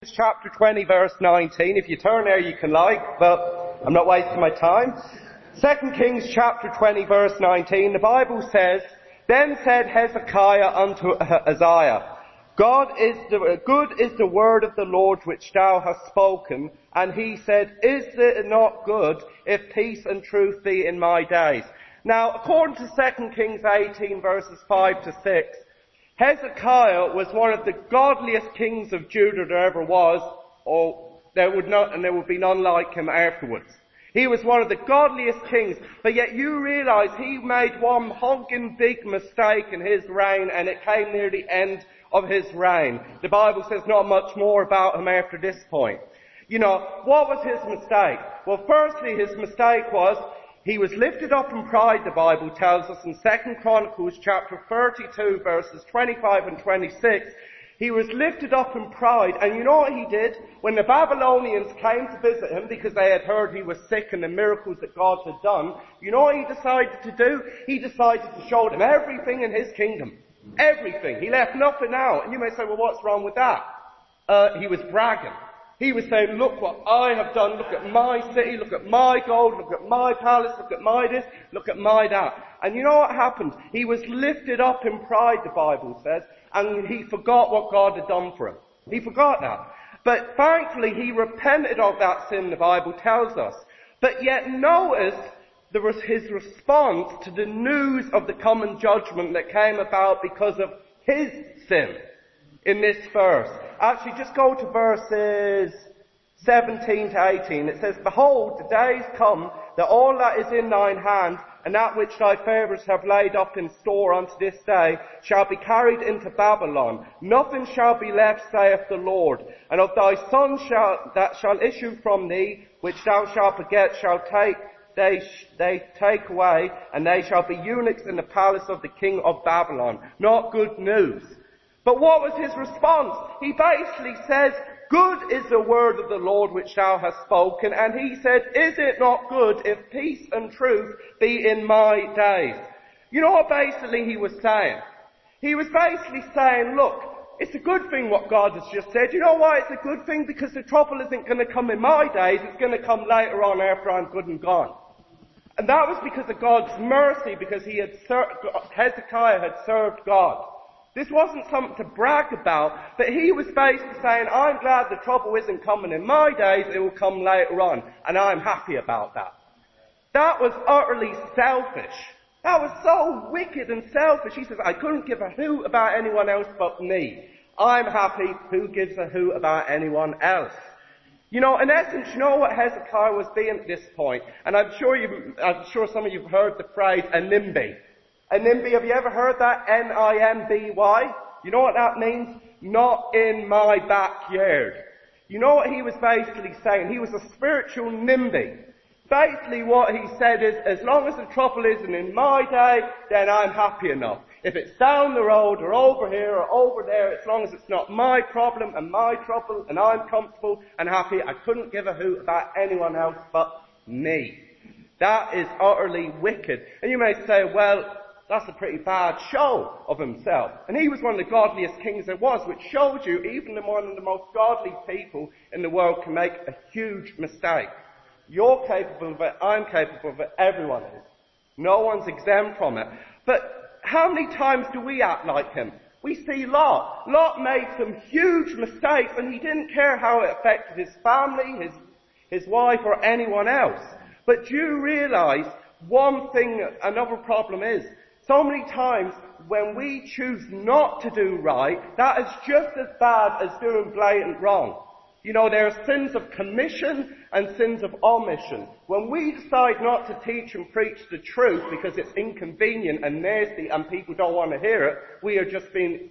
Chapter 20, verse 19. If you turn there, you can but I'm not wasting my time. 2 Kings chapter 20, verse 19, the Bible says, Then said Hezekiah unto Isaiah, good is the word of the Lord which thou hast spoken. And he said, Is it not good if peace and truth be in my days? Now, according to 2 Kings 18, verses 5 to 6, Hezekiah was one of the godliest kings of Judah there ever was, or there would be none like him afterwards. He was one of the godliest kings, but yet you realize he made one honking big mistake in his reign, and it came near the end of his reign. The Bible says not much more about him after this point. You know, what was his mistake? Well, firstly, his mistake was he was lifted up in pride, the Bible tells us in 2 Chronicles chapter 32 verses 25 and 26. He was lifted up in pride, and you know what he did? When the Babylonians came to visit him because they had heard he was sick and the miracles that God had done, you know what he decided to do? He decided to show them everything in his kingdom. Everything. He left nothing out. And you may say, well, what's wrong with that? He was bragging. He was saying, look what I have done, look at my city, look at my gold, look at my palace, look at my this, look at my that. And you know what happened? He was lifted up in pride, the Bible says, and he forgot what God had done for him. He forgot that. But thankfully he repented of that sin, the Bible tells us. But yet notice there was his response to the news of the coming judgment that came about because of his sin in this verse. Actually, just go to verses 17 to 18. It says, Behold, the days come that all that is in thine hand, and that which thy fathers have laid up in store unto this day, shall be carried into Babylon. Nothing shall be left, saith the Lord. And of thy sons that shall issue from thee, which thou shalt beget, they take away, and they shall be eunuchs in the palace of the king of Babylon. Not good news. But what was his response? He basically says, Good is the word of the Lord which thou hast spoken. And he said, Is it not good if peace and truth be in my days? You know what basically he was saying? He was basically saying, look, it's a good thing what God has just said. You know why it's a good thing? Because the trouble isn't going to come in my days, it's going to come later on after I'm good and gone. And that was because of God's mercy, because Hezekiah had served God. This wasn't something to brag about, but he was basically saying, I'm glad the trouble isn't coming in my days, it will come later on, and I'm happy about that. That was utterly selfish. That was so wicked and selfish. He says, I couldn't give a hoot about anyone else but me. I'm happy, who gives a hoot about anyone else? You know, in essence, you know what Hezekiah was being at this point? And I'm sure some of you have heard the phrase, a NIMBY. A NIMBY, have you ever heard that? N-I-M-B-Y? You know what that means? Not in my backyard. You know what he was basically saying? He was a spiritual NIMBY. Basically what he said is, as long as the trouble isn't in my day, then I'm happy enough. If it's down the road or over here or over there, as long as it's not my problem and my trouble and I'm comfortable and happy, I couldn't give a hoot about anyone else but me. That is utterly wicked. And you may say, well, that's a pretty bad show of himself. And he was one of the godliest kings there was, which shows you even one of the most godly people in the world can make a huge mistake. You're capable of it, I'm capable of it, everyone is. No one's exempt from it. But how many times do we act like him? We see Lot. Lot made some huge mistakes, and he didn't care how it affected his family, his wife, or anyone else. But do you realize one thing, another problem is, so many times when we choose not to do right, that is just as bad as doing blatant wrong. You know, there are sins of commission and sins of omission. When we decide not to teach and preach the truth because it's inconvenient and nasty and people don't want to hear it, we are just being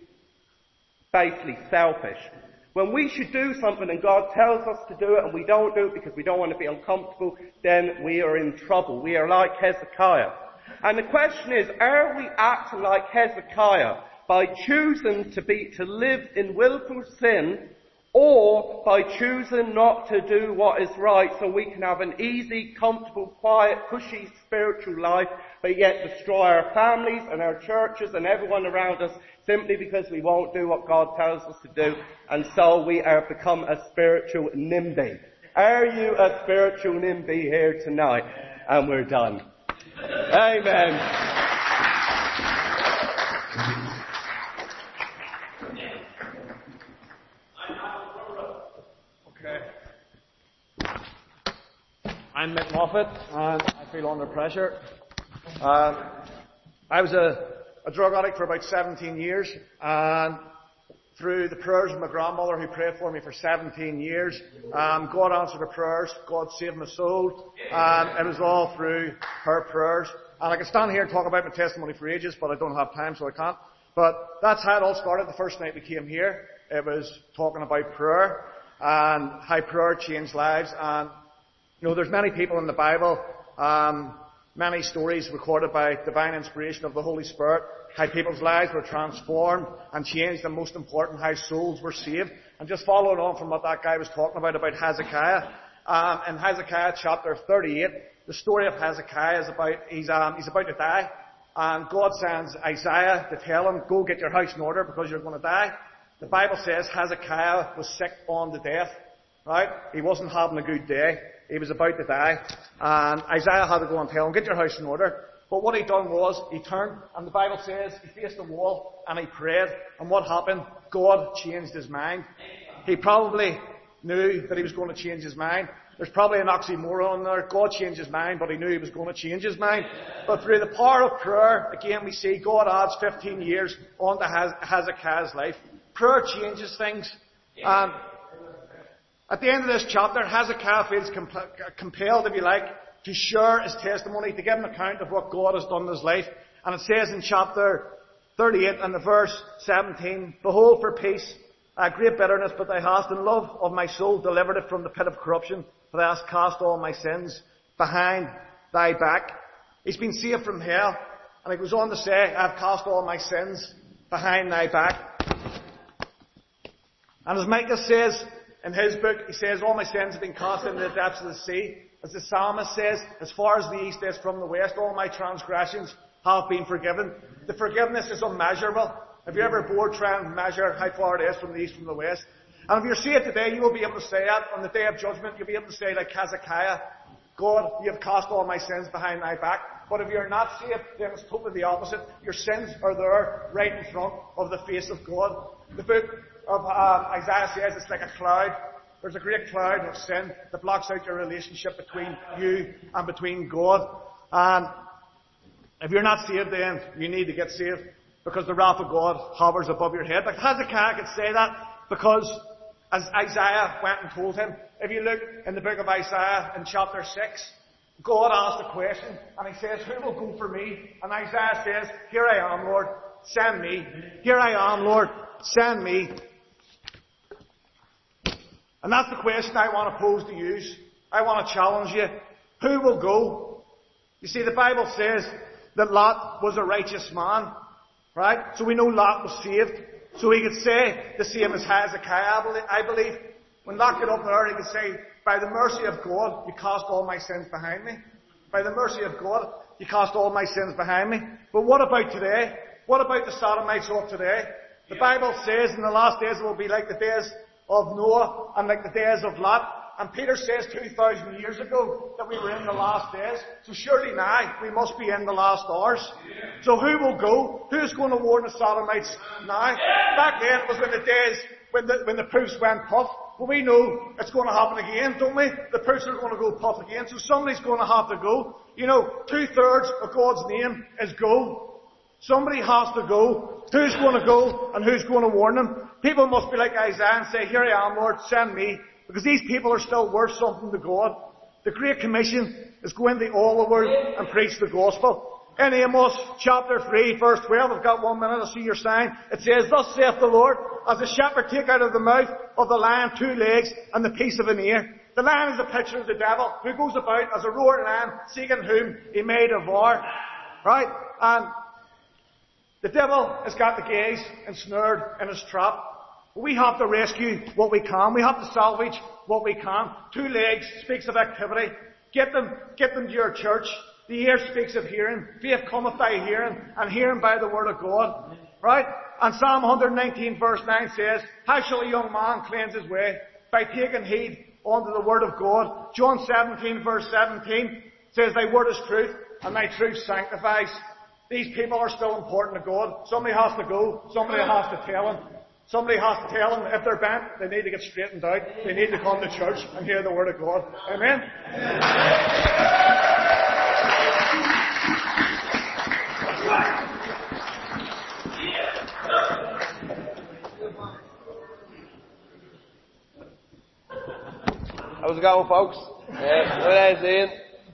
basically selfish. When we should do something and God tells us to do it and we don't do it because we don't want to be uncomfortable, then we are in trouble. We are like Hezekiah. And the question is, are we acting like Hezekiah by choosing to live in willful sin, or by choosing not to do what is right so we can have an easy, comfortable, quiet, cushy spiritual life, but yet destroy our families and our churches and everyone around us simply because we won't do what God tells us to do, and so we are become a spiritual NIMBY. Are you a spiritual NIMBY here tonight? And we're done. Amen. Okay. I'm Mick Moffat, and I feel under pressure. I was a drug addict for about 17 years, and through the prayers of my grandmother who prayed for me for 17 years, God answered her prayers, God saved my soul, and it was all through her prayers. And I could stand here and talk about my testimony for ages, but I don't have time, so I can't. But that's how it all started the first night we came here. It was talking about prayer, and how prayer changed lives. And, you know, there's many people in the Bible, many stories recorded by divine inspiration of the Holy Spirit, how people's lives were transformed and changed, and most important, how souls were saved. And just following on from what that guy was talking about Hezekiah, in Hezekiah chapter 38, the story of Hezekiah is about, he's about to die, and God sends Isaiah to tell him, go get your house in order because you're going to die. The Bible says Hezekiah was sick unto death, right? He wasn't having a good day. He was about to die, and Isaiah had to go and tell him, get your house in order. But what he done was, he turned, and the Bible says, he faced the wall, and he prayed, and what happened? God changed his mind. He probably knew that he was going to change his mind. There's probably an oxymoron there. God changed his mind, but he knew he was going to change his mind. But through the power of prayer, again we see God adds 15 years onto Hezekiah's life. Prayer changes things. And at the end of this chapter, Hezekiah feels compelled, if you like, to share his testimony, to give an account of what God has done in his life. And it says in chapter 38 and the verse 17, behold, for peace, great bitterness, but thou hast in love of my soul delivered it from the pit of corruption, for thou hast cast all my sins behind thy back. He's been saved from hell, and he goes on to say, I have cast all my sins behind thy back. And as Micah says in his book, he says, all my sins have been cast into the depths of the sea. As the psalmist says, as far as the east is from the west, all my transgressions have been forgiven. The forgiveness is unmeasurable. Have you ever bored trying to measure how far it is from the east from the west? And if you're saved today, you will be able to say that. On the day of judgment, you'll be able to say like Hezekiah, God, you have cast all my sins behind thy back. But if you're not saved, then it's totally the opposite. Your sins are there, right in front of the face of God. The book of Isaiah says it's like a cloud. There's a great cloud of sin that blocks out your relationship between you and between God. And if you're not saved, then you need to get saved, because the wrath of God hovers above your head. But Hezekiah could say that because as Isaiah went and told him, if you look in the book of Isaiah in chapter 6, God asked a question, and he says, who will go for me? And Isaiah says, here I am, Lord, send me. Here I am, Lord, send me. And that's the question I want to pose to you. I want to challenge you. Who will go? You see, the Bible says that Lot was a righteous man, right? So we know Lot was saved. So he could say the same as Hezekiah, I believe. When Lot got up there, he could say, by the mercy of God, you cast all my sins behind me. By the mercy of God, you cast all my sins behind me. But what about today? What about the Sodomites of today? The Bible says in the last days it will be like the days of Noah and like the days of Lot. And Peter says 2,000 years ago that we were in the last days. So surely now we must be in the last hours. So who will go? Who's going to warn the Sodomites now? Back then it was in the days when the proofs went puff. Well, we know it's going to happen again, don't we? The proofs are going to go puff again. So somebody's going to have to go. You know, 2/3 of God's name is go. Somebody has to go. Who's going to go and who's going to warn them? People must be like Isaiah and say, here I am, Lord, send me. Because these people are still worth something to God. The Great Commission is go into all the world and preach the gospel. In Amos chapter 3 verse 12, I've got 1 minute, I see your sign. It says, thus saith the Lord, as the shepherd take out of the mouth of the lion 2 legs and the piece of an ear. The lion is a picture of the devil who goes about as a roaring lion seeking whom he may devour. Right? And the devil has got the gaze ensnared in his trap. We have to rescue what we can. We have to salvage what we can. 2 legs speaks of activity. Get them to your church. The ear speaks of hearing. Faith cometh by hearing, and hearing by the word of God. Right? And Psalm 119 verse 9 says, how shall a young man cleanse his way? By taking heed unto the word of God. John 17 verse 17 says, thy word is truth, and thy truth sanctifies. These people are still important to God. Somebody has to go. Somebody has to tell them. Somebody has to tell them if they're bent, they need to get straightened out. They need to come to church and hear the word of God. Amen? How's it going, folks? My name's Ian.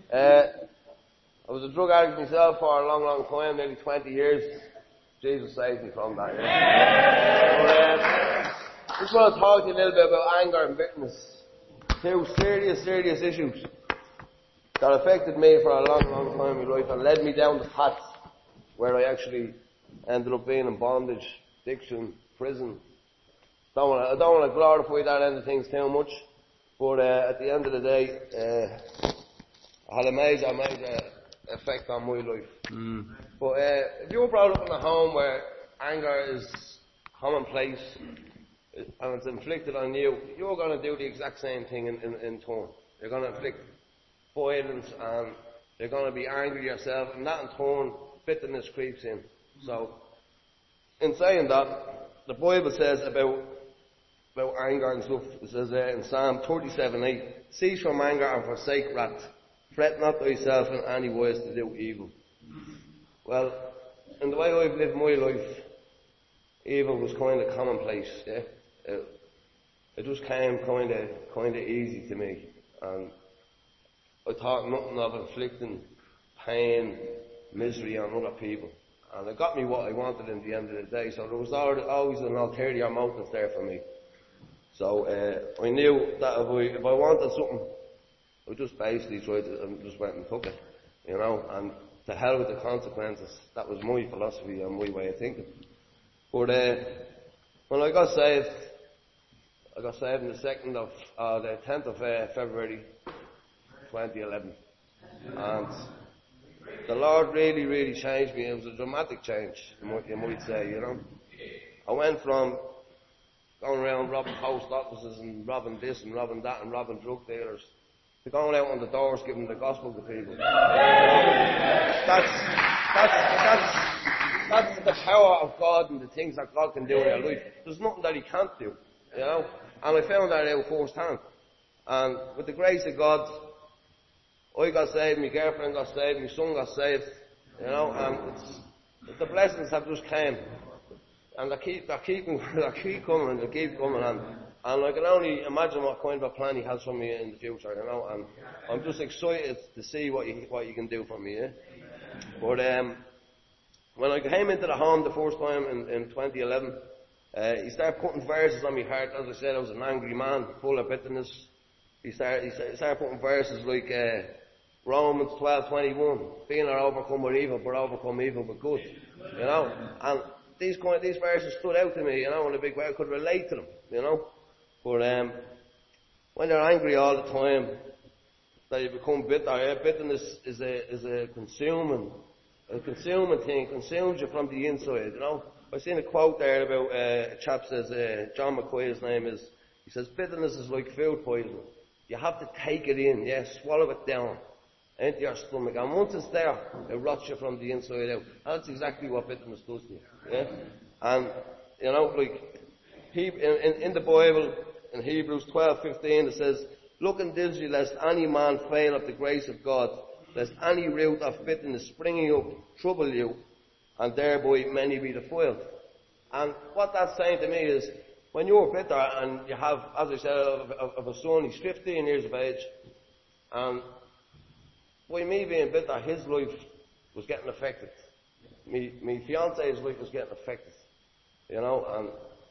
I was a drug addict myself for a long, long time, nearly 20 years. Jesus saved me from that. I just want to talk to you a little bit about anger and bitterness. Two serious issues that affected me for a long, long time in my life and led me down the path where I actually ended up being in bondage, addiction, prison. I don't want to glorify that end of things too much, but at the end of the day, I had a major effect on my life. But if you were brought up in a home where anger is commonplace and it's inflicted on you, you're going to do the exact same thing in turn. You're going to inflict violence and you're going to be angry yourself, and that in turn, bitterness creeps in. So, in saying that, the Bible says about anger and stuff. It says in Psalm 37:8, cease from anger and forsake wrath. Fret not thyself in any wise to do evil. Well, in the way I've lived my life, evil was kind of commonplace. Yeah, it just came kind of easy to me, and I thought nothing of inflicting pain, misery on other people, and it got me what I wanted in the end of the day. So there was always an ulterior motive there for me. So I knew that if I wanted something, I just basically tried to, and just went and took it, you know, and to hell with the consequences. That was my philosophy and my way of thinking. But when I got saved on the 10th of February 2011, and the Lord really, really changed me. It was a dramatic change, you might say, you know. I went from going around robbing post offices and robbing this and robbing that and robbing drug dealers to going out on the doors giving the gospel to people. That's the power of God and the things that God can do in your life. There's nothing that He can't do, you know. And I found that out firsthand. And with the grace of God, I got saved, my girlfriend got saved, my son got saved, you know, and the blessings have just came. And they keep coming, and I can only imagine what kind of a plan He has for me in the future, you know, and I'm just excited to see what you can do for me, yeah. But when I came into the home the first time in 2011, He started putting verses on my heart. As I said, I was an angry man, full of bitterness. He started putting verses like Romans 12:21, being not overcome with evil, but overcome evil with good, you know, and these verses stood out to me, you know, in a big way. I could relate to them, you know. But when you're angry all the time, that you become bitter. Yeah? Bitterness is a consuming thing. It consumes you from the inside, you know. I seen a quote there about a chap says, John McCoy, his name is. He says, bitterness is like food poisoning. You have to take it in, yeah, swallow it down into your stomach, and once it's there, it rots you from the inside out. That's exactly what bitterness does to you, yeah? And, you know, like, in the Bible, in Hebrews 12:15, it says, looking diligently lest any man fail of the grace of God, lest any root of bitterness springing up trouble you, and thereby many be defiled. And what that's saying to me is, when you're bitter and you have, as I said, of a son, he's 15 years of age, and by me being bitter, his life was getting affected. My fiance's life was getting affected, you know, and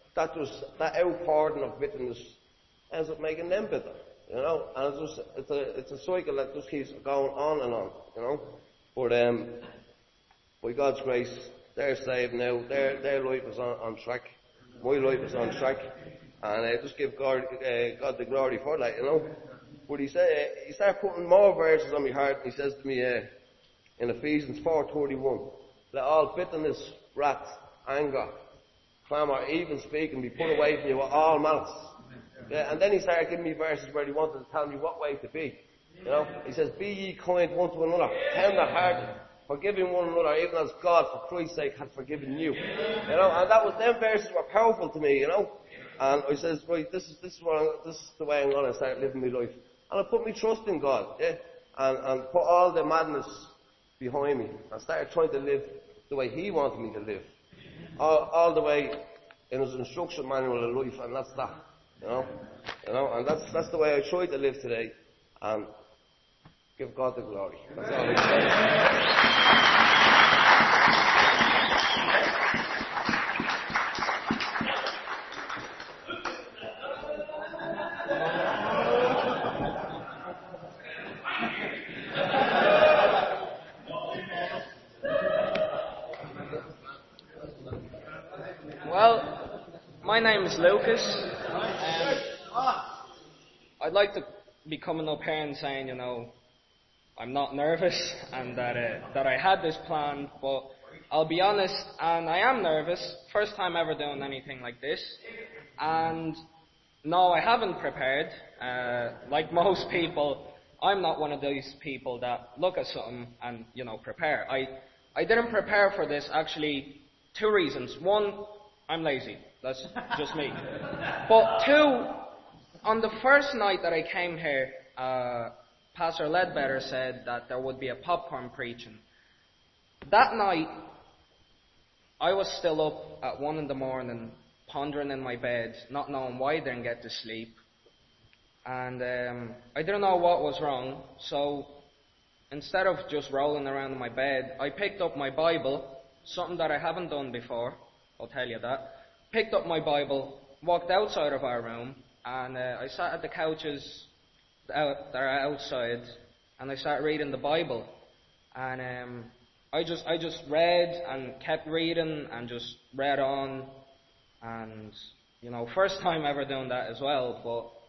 that outpouring of bitterness ends up making them bitter, you know, and it's a cycle that just keeps going on and on, you know. But by God's grace, they're saved now. Their life is on track. My life is on track, and I just give God the glory for that, you know. But he started putting more verses on my heart, and he says to me, in Ephesians 4:31. Let all bitterness, wrath, anger, clamour, evil speaking be put away from you with all malice. Yeah, and then he started giving me verses where he wanted to tell me what way to be. You know, he says, be ye kind one to another, tender-hearted, forgiving one another, even as God, for Christ's sake, had forgiven you. You know, and that was, them verses were powerful to me, you know. And I says, right, this is the way I'm going to start living my life. And I put my trust in God, yeah, and put all the madness behind me, and started trying to live the way He wanted me to live. All the way in His instruction manual of life, and that's that. You know, and that's the way I try to live today, and give God the glory. That's all I say. Well, my name is Lucas, and I'd like to be coming up here and saying, you know, I'm not nervous and that I had this plan, but I'll be honest, and I am nervous. First time ever doing anything like this, and no, I haven't prepared. Like most people, I'm not one of those people that look at something and, you know, prepare. I didn't prepare for this, actually, 2 reasons. One, I'm lazy. That's just me. But 2, on the first night that I came here, Pastor Ledbetter said that there would be a popcorn preaching. That night, I was still up at 1 in the morning, pondering in my bed, not knowing why I didn't get to sleep. And I didn't know what was wrong, so instead of just rolling around in my bed, I picked up my Bible, something that I haven't done before, I'll tell you that. Picked up my Bible, walked outside of our room, and I sat at the couches that are outside, and I started reading the Bible. And I just read and kept reading and just read on. And, you know, first time ever doing that as well.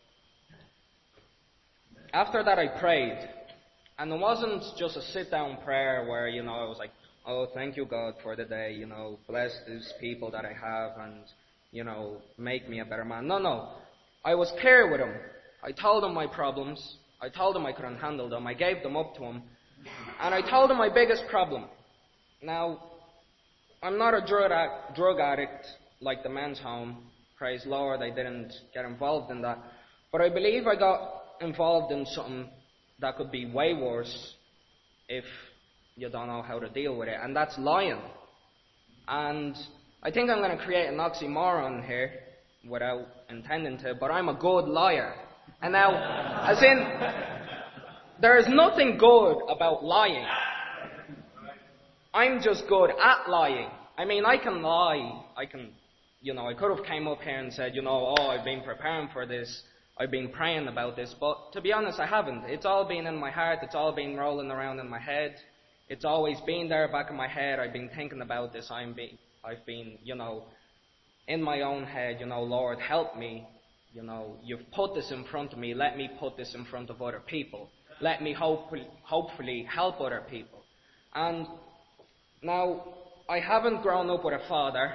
But after that I prayed. And it wasn't just a sit-down prayer where, you know, I was like, oh, thank you, God, for the day, you know, bless these people that I have and, you know, make me a better man. No. I was clear with Him. I told Him my problems. I told Him I couldn't handle them. I gave them up to Him. And I told Him my biggest problem. Now, I'm not a drug addict like the men's home. Praise Lord, I didn't get involved in that. But I believe I got involved in something that could be way worse if you don't know how to deal with it, and that's lying. And I think I'm going to create an oxymoron here without intending to, but I'm a good liar. And now, as in, there is nothing good about lying. I'm just good at lying. I mean, I can lie. I could have came up here and said, you know, oh, I've been preparing for this. I've been praying about this. But to be honest, I haven't. It's all been in my heart. It's all been rolling around in my head. It's always been there back in my head. I've been thinking about this. I've been, you know, in my own head, you know, Lord, help me. You know, you've put this in front of me. Let me put this in front of other people. Let me hopefully help other people. And now, I haven't grown up with a father,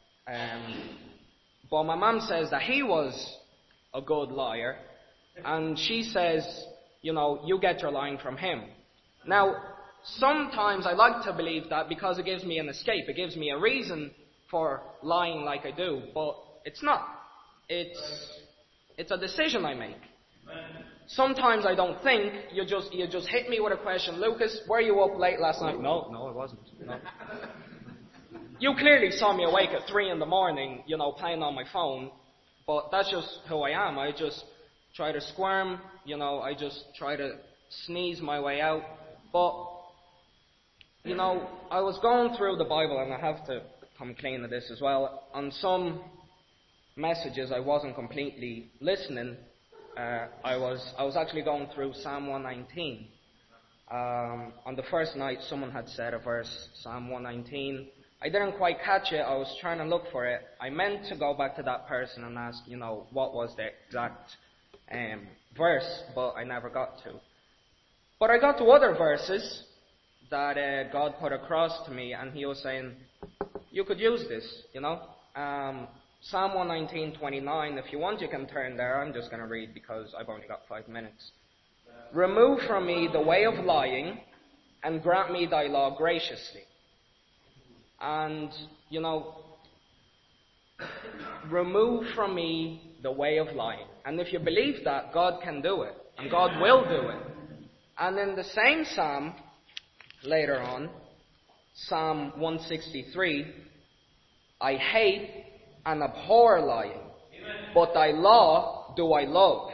but my mum says that he was a good liar. And she says, you know, you get your lying from him. Now, sometimes I like to believe that because it gives me an escape. It gives me a reason for lying like I do. But it's not. It's a decision I make. Sometimes I don't think. You just hit me with a question. Lucas, were you up late last night? No, I wasn't. No. You clearly saw me awake at 3 in the morning, you know, playing on my phone. But that's just who I am. I just try to squirm. You know, I just try to sneeze my way out. But, you know, I was going through the Bible, and I have to come clean to this as well. On some messages, I wasn't completely listening. I was actually going through Psalm 119. On the first night, someone had said a verse, Psalm 119. I didn't quite catch it. I was trying to look for it. I meant to go back to that person and ask, you know, what was the exact verse, but I never got to. But I got to other verses that God put across to me, and he was saying, you could use this, you know. Psalm 119:29, if you want you can turn there. I'm just going to read because I've only got 5 minutes. Remove from me the way of lying, and grant me thy law graciously. And, you know, remove from me the way of lying. And if you believe that, God can do it, and God will do it. And in the same psalm, later on, Psalm 163, I hate and abhor lying, but thy law do I love.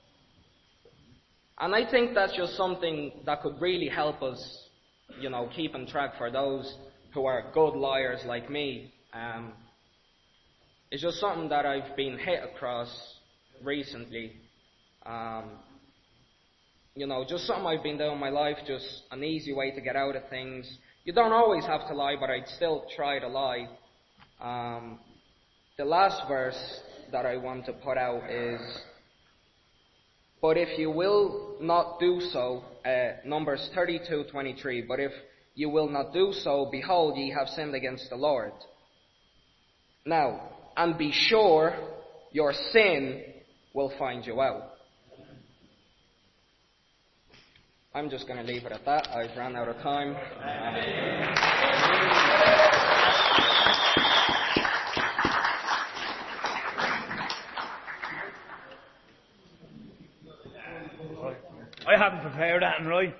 And I think that's just something that could really help us, you know, keep on track for those who are good liars like me. It's just something that I've been hit across recently. You know, just something I've been doing in my life, just an easy way to get out of things. You don't always have to lie, but I'd still try to lie. The last verse that I want to put out is, but if you will not do so, Numbers 32:23, but if you will not do so, behold, ye have sinned against the Lord. Now, and be sure your sin will find you out. I'm just going to leave it at that. I've run out of time. I haven't prepared that, right?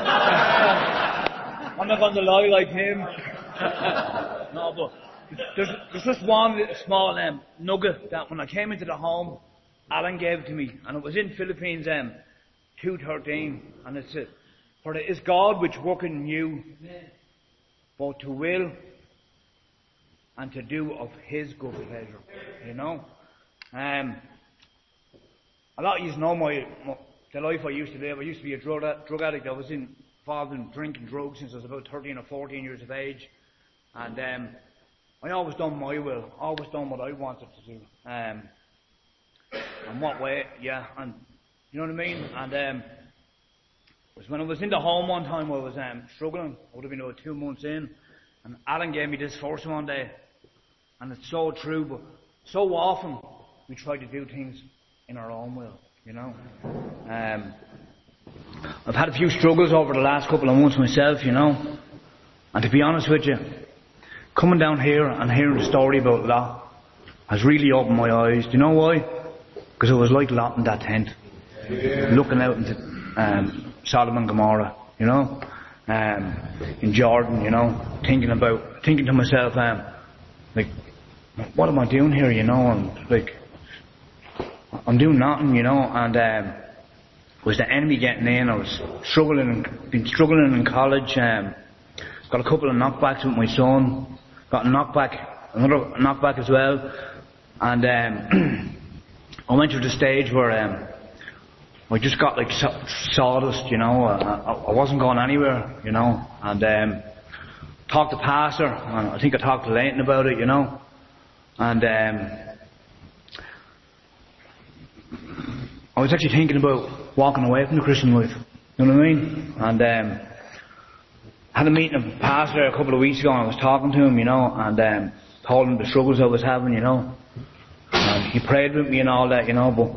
I'm not going to lie like him. No, but there's just one little small nugget that when I came into the home, Alan gave to me, and it was in Philippines 2:13, and it said, for it is God which worketh in you, both to will and to do of His good pleasure. You know, a lot of you know the life I used to live. I used to be a drug addict. I was involved in drinking drugs since I was about 13 or 14 years of age, and I always done my will, always done what I wanted to do. And what way? Yeah, and you know what I mean? And it was when I was in the home one time, I was struggling. I would have been about 2 months in, and Alan gave me this verse one day, and it's so true. But so often we try to do things in our own will, you know. I've had a few struggles over the last couple of months myself, you know. And to be honest with you, coming down here and hearing the story about Lot has really opened my eyes. Do you know why? Because it was like Lot in that tent, looking out into Sodom and Gomorrah, you know, in Jordan, you know, thinking to myself, like, what am I doing here, you know, and like, I'm doing nothing, you know, and was the enemy getting in? I was been struggling in college, got a couple of knockbacks with my son, got another knockback as well, and I went to the stage where I just got like sawdust, you know. I wasn't going anywhere, you know, and talked to Pastor, and I think I talked to Leighton about it, you know, and I was actually thinking about walking away from the Christian life, you know what I mean, and had a meeting with Pastor a couple of weeks ago, and I was talking to him, you know, and told him the struggles I was having, you know, and he prayed with me and all that, you know, but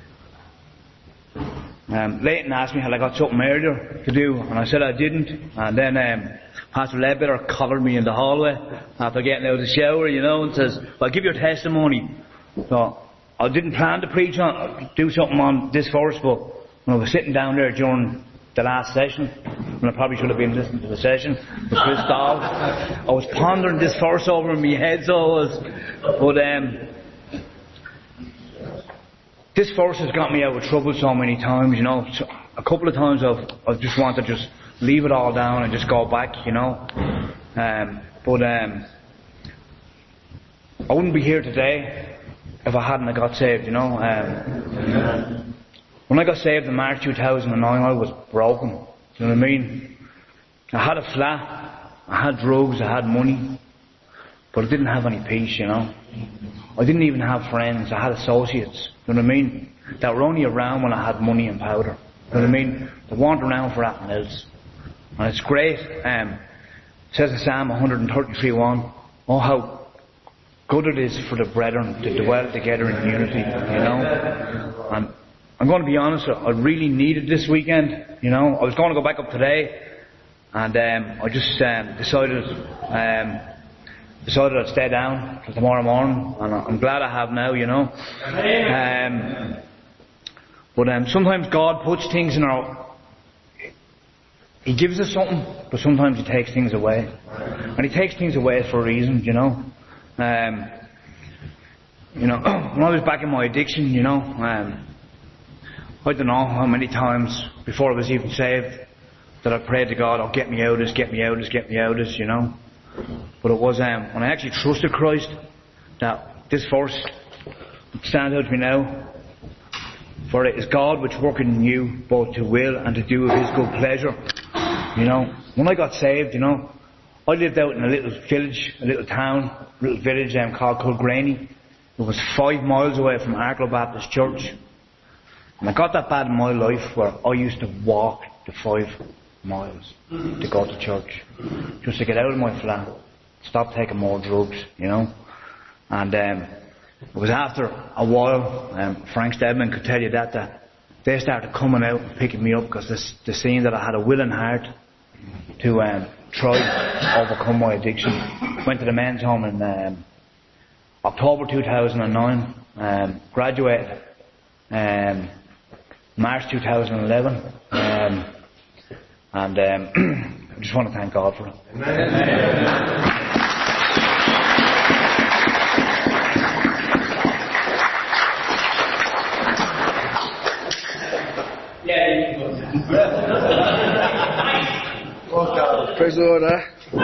Leighton asked me had I got something earlier to do, and I said I didn't, and then Pastor Ledbetter collared me in the hallway after getting out of the shower, you know, and says, well, give your testimony. So I didn't plan to do something on this verse, but when I was sitting down there during the last session, when I probably should have been listening to the session with Chris Dahl, I was pondering this verse over in my head, so I was, but this verse has got me out of trouble so many times, you know. So a couple of times I've just wanted to just leave it all down and just go back, you know. But I wouldn't be here today if I hadn't got saved, you know. When I got saved in March 2009, I was broken. Do you know what I mean? I had a flat, I had drugs, I had money, but I didn't have any peace, you know. I didn't even have friends. I had associates, you know what I mean, that were only around when I had money and powder. You know what I mean? They weren't around for anything else. And it's great. It says in Psalm 133:1, oh, how good it is for the brethren to dwell together in unity, And I'm going to be honest, I really needed this weekend, I was going to go back up today, and I just decided I'd stay down till tomorrow morning, and I'm glad I have now, But sometimes God puts things in He gives us something, but sometimes He takes things away. And He takes things away for a reason, When I was back in my addiction, I don't know how many times before I was even saved that I prayed to God, oh, get me out of this, get me out of this, get me out of this, But it was when I actually trusted Christ that this verse stands out to me now. For it is God which worketh in you both to will and to do of His good pleasure. When I got saved, I lived out in a little village, a little town, a little village called Kilgraney. It was 5 miles away from Arklow Baptist Church. And I got that bad in my life where I used to walk the 5 miles to go to church. Just to get out of my flat, stop taking more drugs, And it was after a while, Frank Stedman could tell you that they started coming out and picking me up because they seen that I had a willing heart to try to overcome my addiction. Went to the men's home in October 2009, graduated March 2011, and I just want to thank God for it. Amen. Praise the Lord.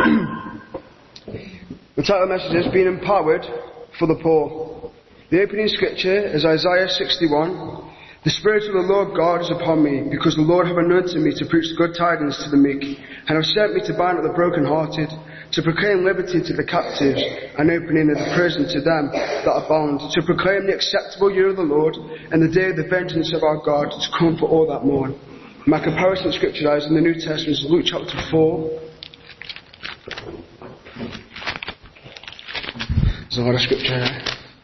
The title of the message is Being Empowered for the Poor. The opening scripture is Isaiah 61. The Spirit of the Lord God is upon me, because the Lord hath anointed me to preach good tidings to the meek, and hath sent me to bind up the brokenhearted, to proclaim liberty to the captives, and opening of the prison to them that are bound, to proclaim the acceptable year of the Lord, and the day of the vengeance of our God, to comfort all that mourn. My comparison scripture is in the New Testament is Luke chapter 4. There's a lot of scripture there.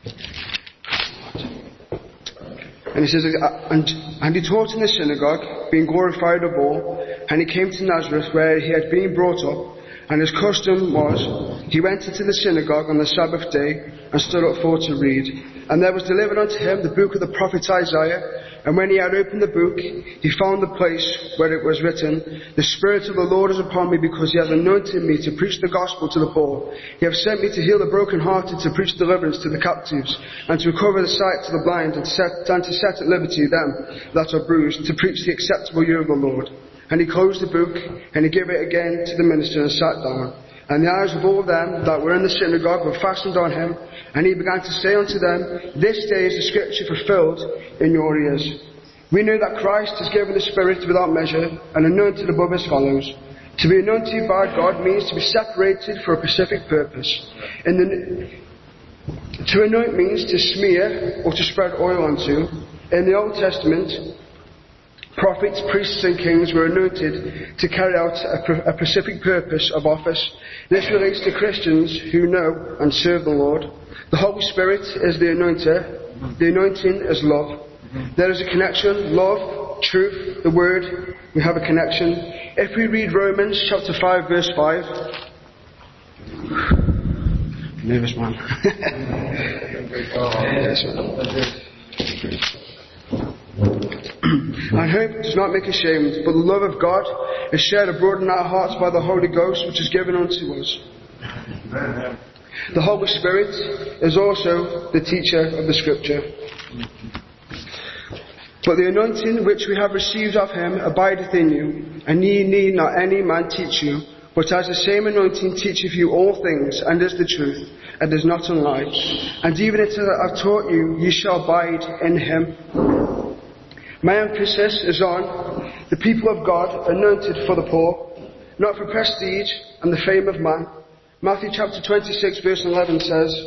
And he says, and he taught in the synagogue, being glorified of all, and he came to Nazareth, where he had been brought up, and his custom was, he went into the synagogue on the Sabbath day, and stood up for to read. And there was delivered unto him the book of the prophet Isaiah. And when he had opened the book, he found the place where it was written, The Spirit of the Lord is upon me, because he hath anointed me to preach the gospel to the poor. He hath sent me to heal the brokenhearted, to preach deliverance to the captives, and to recover the sight to the blind, and to set at liberty them that are bruised, to preach the acceptable year of the Lord. And he closed the book, and he gave it again to the minister, and sat down. And the eyes of all them that were in the synagogue were fastened on him, and he began to say unto them, This day is the scripture fulfilled in your ears. We know that Christ is given the Spirit without measure, and anointed above his fellows. To be anointed by God means to be separated for a specific purpose. To anoint means to smear or to spread oil onto. In the Old Testament, prophets, priests and kings were anointed to carry out a specific purpose of office. This relates to Christians who know and serve the Lord. The Holy Spirit is the anointer. The anointing is love. There is a connection, love, truth, the word, we have a connection. If we read Romans chapter 5 verse 5, nervous man. And hope does not make ashamed, but the love of God is shared abroad in our hearts by the Holy Ghost, which is given unto us. The Holy Spirit is also the teacher of the Scripture. But the anointing which we have received of him abideth in you, and ye need not any man teach you, but as the same anointing teacheth you all things, and is the truth, and is not a lie. And even as I have taught you, ye shall abide in him. My emphasis is on the people of God anointed for the poor, not for prestige and the fame of man. Matthew chapter 26 verse 11 says,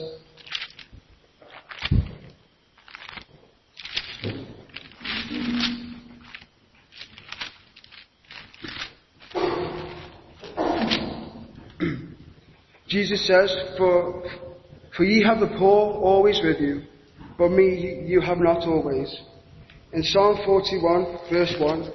Jesus says, For ye have the poor always with you, but me you have not always. In Psalm 41, verse 1,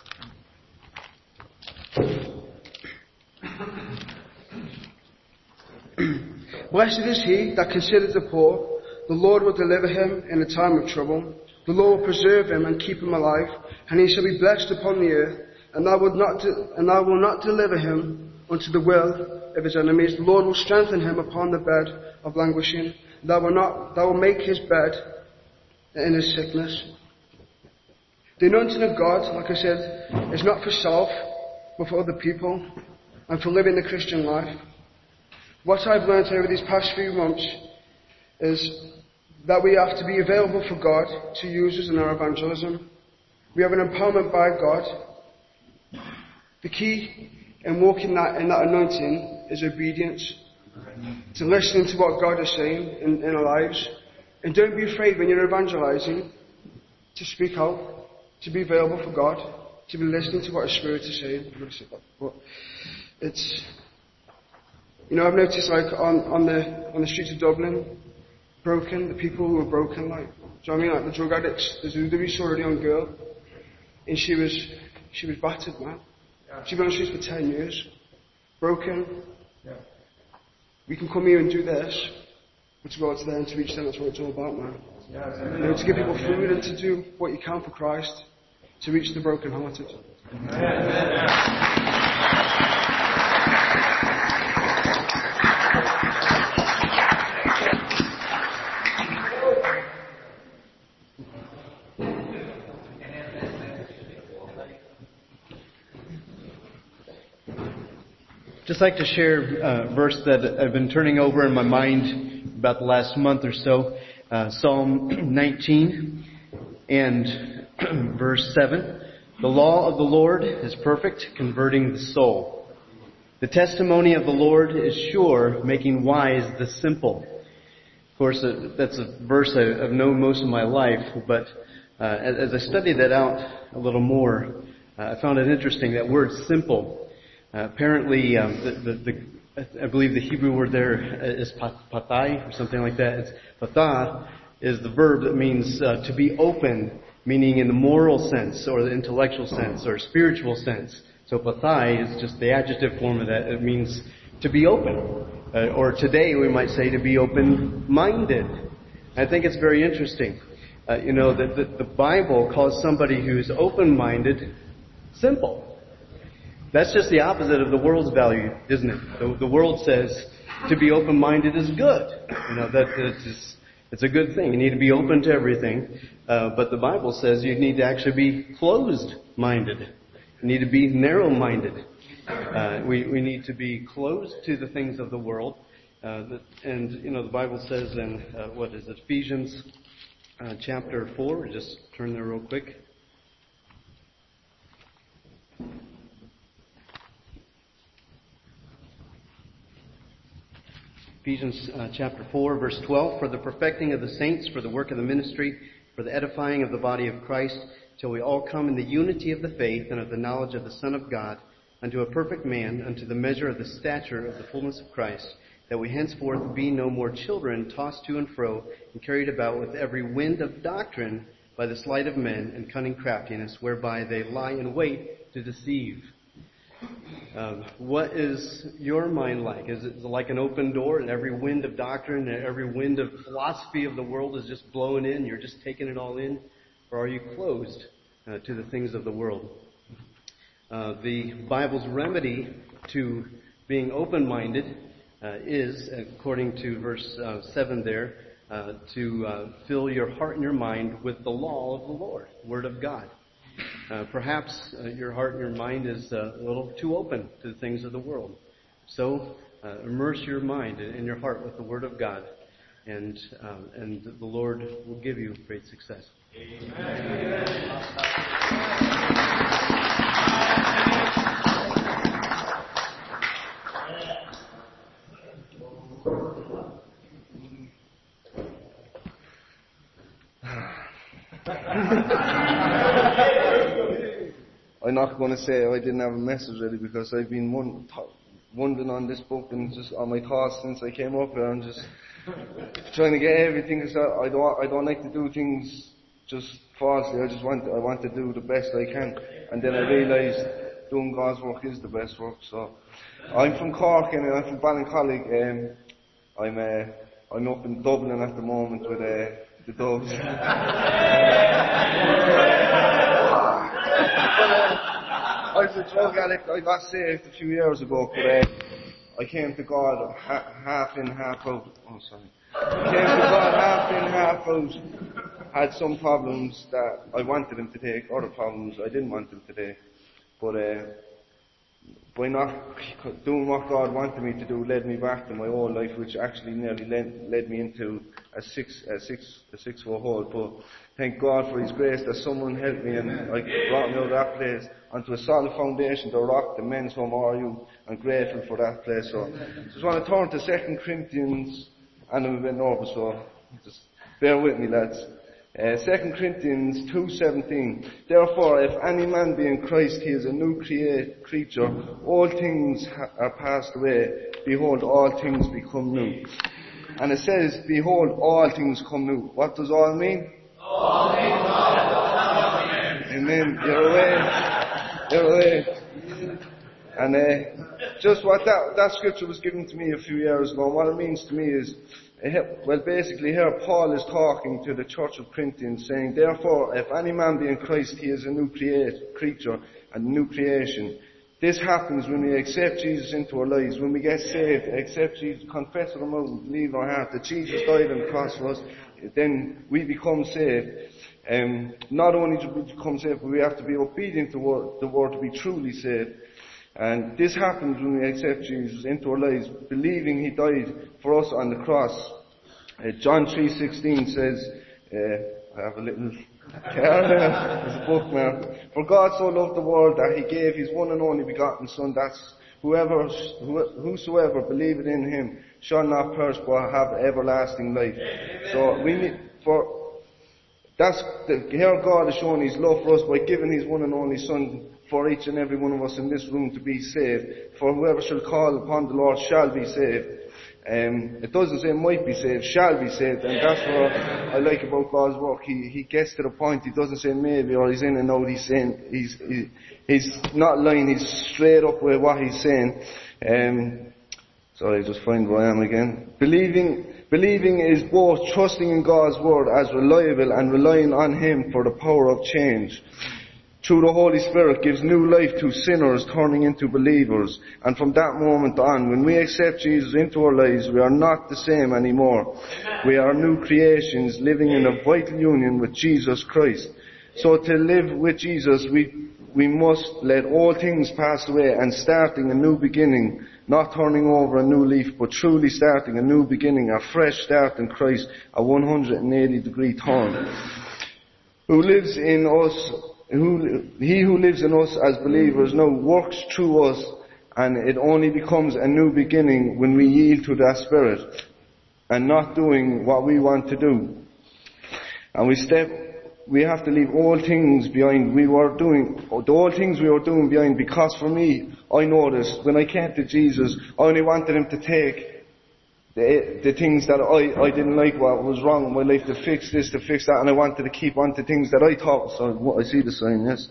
Blessed is he that considers the poor. The Lord will deliver him in a time of trouble. The Lord will preserve him and keep him alive, and he shall be blessed upon the earth. And I will not deliver him unto the will of his enemies. The Lord will strengthen him upon the bed of languishing. Thou will make his bed in his sickness. The anointing of God, like I said, is not for self, but for other people, and for living the Christian life. What I've learned over these past few months is that we have to be available for God to use us in our evangelism. We have an empowerment by God. The key in walking in that anointing is obedience. To listening to what God is saying in our lives. And don't be afraid when you're evangelizing to speak out, to be available for God, to be listening to what His Spirit is saying. But it's, I've noticed like on the streets of Dublin, the people who are broken, like, do you know what I mean? Like the drug addicts. We saw a young girl, and she was battered, man. She'd been on the streets for 10 years, broken. Yeah. We can come here and do this, but to go out to there and to reach them, that's what it's all about, man. Yeah, to give people food and to do what you can for Christ, to reach the brokenhearted. Just like to share a verse that I've been turning over in my mind about the last month or so. Psalm 19 and verse 7. The law of the Lord is perfect, converting the soul. The testimony of the Lord is sure, making wise the simple. Of course, that's a verse I've known most of my life, but as I studied that out a little more, I found it interesting, that word simple. Apparently, I believe the Hebrew word there is pathai or something like that. It's patha is the verb that means to be open, meaning in the moral sense or the intellectual sense or spiritual sense. So pathai is just the adjective form of that. It means to be open, or today we might say to be open-minded. I think it's very interesting, that the Bible calls somebody who's open-minded simple. That's just the opposite of the world's value, isn't it? The world says to be open-minded is good. It's a good thing. You need to be open to everything. But the Bible says you need to actually be closed-minded. You need to be narrow-minded. We need to be closed to the things of the world. The Bible says in, Ephesians chapter 4. Just turn there real quick. Ephesians chapter 4, verse 12, for the perfecting of the saints, for the work of the ministry, for the edifying of the body of Christ, till we all come in the unity of the faith and of the knowledge of the Son of God, unto a perfect man, unto the measure of the stature of the fullness of Christ, that we henceforth be no more children, tossed to and fro, and carried about with every wind of doctrine by the sleight of men and cunning craftiness, whereby they lie in wait to deceive. What is your mind like? Is it like an open door and every wind of doctrine and every wind of philosophy of the world is just blowing in? You're just taking it all in? Or are you closed to the things of the world? The Bible's remedy to being open-minded is, according to verse 7 there, to fill your heart and your mind with the law of the Lord, Word of God. Perhaps your heart and your mind is a little too open to the things of the world. So immerse your mind and your heart with the Word of God, and the Lord will give you great success. Amen. I'm not going to say I didn't have a message ready because I've been wondering on this book and just on my thoughts since I came up here and just trying to get everything. I don't like to do things just falsely. I want to do the best I can. And then I realised doing God's work is the best work. So I'm from Cork and I'm from Ballincollig. I'm up in Dublin at the moment with the Doves. I was a drug addict. I got saved a few years ago, but I came to God half in, half out. Oh, sorry. I came to God half in, half out. Had some problems that I wanted Him to take, other problems I didn't want Him to take. But by not doing what God wanted me to do, led me back to my old life, which actually nearly led me into a 6-foot hole. But thank God for His grace that someone helped me and brought me out of that place onto a solid foundation, the Rock, the men's home, RU. I'm grateful for that place. So just want to turn to 2 Corinthians, and I'm a bit nervous, so just bear with me, lads. 2 Corinthians 2:17. Therefore, if any man be in Christ, he is a new creature. All things are passed away. Behold, all things become new. And it says, behold, all things come new. What does all mean? All things. Amen. You're away. And just what that scripture was given to me a few years ago, what it means to me is, well, basically here Paul is talking to the church of Corinthians, saying, therefore, if any man be in Christ, he is a new creature and a new creation. This happens when we accept Jesus into our lives, when we get saved, accept Jesus, confess with our mouth and believe in our heart that Jesus died on the cross for us, then we become saved. Not only do we become saved, but we have to be obedient to the word to be truly saved. And this happens when we accept Jesus into our lives, believing He died for us on the cross. John 3:16 says, I have a little there's a bookmark. For God so loved the world that He gave His one and only begotten Son, that whosoever believeth in Him shall not perish but have everlasting life. So we need, here God is showing His love for us by giving His one and only Son for each and every one of us in this room to be saved. For whoever shall call upon the Lord shall be saved. It doesn't say might be saved, shall be saved, and that's what I like about God's work. He gets to the point. He doesn't say maybe or He's in and out. He's saying he's not lying. He's straight up with what He's saying. Sorry, just find where I am again. Believing is both trusting in God's word as reliable and relying on Him for the power of change. Through the Holy Spirit gives new life to sinners turning into believers. And from that moment on, when we accept Jesus into our lives, we are not the same anymore. We are new creations living in a vital union with Jesus Christ. So to live with Jesus, we must let all things pass away and starting a new beginning, not turning over a new leaf, but truly starting a new beginning, a fresh start in Christ, a 180-degree turn. He who lives in us as believers now works through us, and it only becomes a new beginning when we yield to that Spirit and not doing what we want to do. And we have to leave all things behind. All things we were doing behind, because for me, I noticed when I came to Jesus, I only wanted Him to take the things that I didn't like, what was wrong in my life, to fix this, to fix that, and I wanted to keep on to things that I thought. So I see the sign, yes.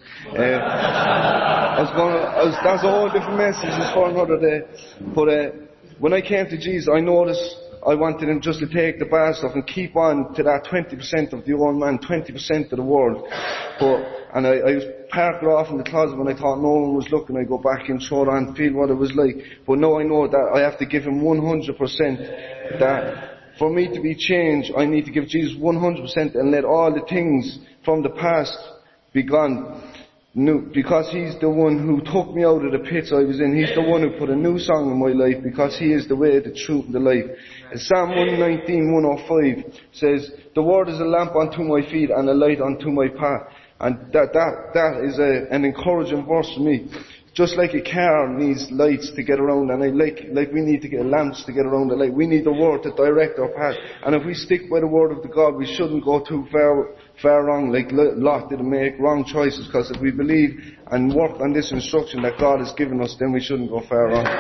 That's a whole different message. It's for another day. But when I came to Jesus, I noticed I wanted Him just to take the bad stuff and keep on to that 20% of the old man, 20% of the world. And I was parked off in the closet when I thought no one was looking. I go back and throw it on, feel what it was like. But now I know that I have to give Him 100%. That for me to be changed, I need to give Jesus 100% and let all the things from the past be gone. Because He's the one who took me out of the pits I was in. He's the one who put a new song in my life, because He is the way, the truth, and the life. And Psalm 119:105 says, the word is a lamp unto my feet and a light unto my path. And that is an encouraging verse for me. just like a car needs lights to get around, and like we need to get lamps to get around the light, we need the Word to direct our path. And if we stick by the Word of the God, we shouldn't go too far wrong, like Lot didn't make wrong choices, because if we believe and work on this instruction that God has given us, then we shouldn't go far wrong.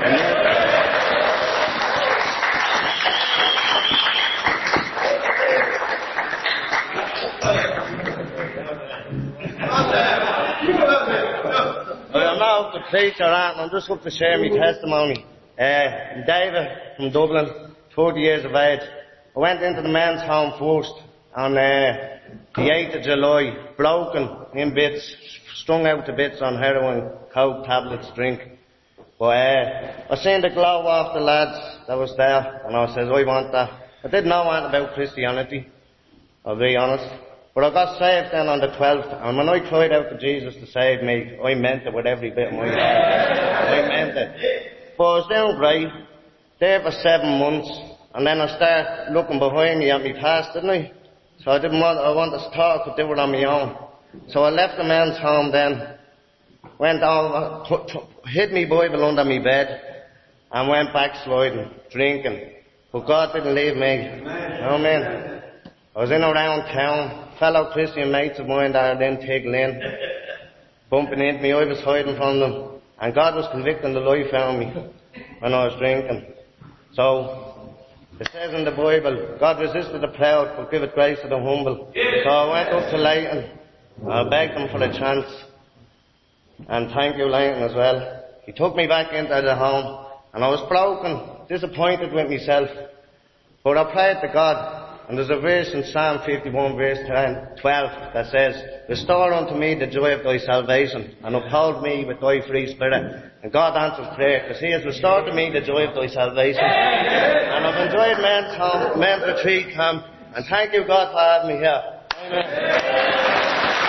I'm not the preacher, and I'm just going to share my testimony. David from Dublin, 40 years of age. I went into the men's home first on the 8th of July, broken in bits, strung out to bits on heroin, coke, tablets, drink. But I seen the glow off the lads that was there, and I said, I want that. I didn't know anything about Christianity, I'll be honest. But I got saved then on the 12th, and when I cried out to Jesus to save me, I meant it with every bit of my heart. I meant it. But I was doing great, there for 7 months, and then I started looking behind me at my past, didn't I? So I wanted to talk, I could do it on my own. So I left the men's home then, went on, hid my Bible under my bed, and went backsliding, drinking. But God didn't leave me. Amen. I was in around town, fellow Christian mates of mine that I didn't take in, bumping into me, I was hiding from them, and God was convicting the life out of me when I was drinking. So, it says in the Bible, God resisted the proud, but giveth grace to the humble. So I went up to Leighton, I begged him for a chance, and thank you Leighton as well. He took me back into the home, and I was broken, disappointed with myself, but I prayed to God. And there's a verse in Psalm 51 verse 12 that says, restore unto me the joy of thy salvation, and uphold me with thy free spirit. And God answers prayer, because he has restored to me the joy of thy salvation. And I've enjoyed men's retreat camp, and thank you God for having me here. Amen.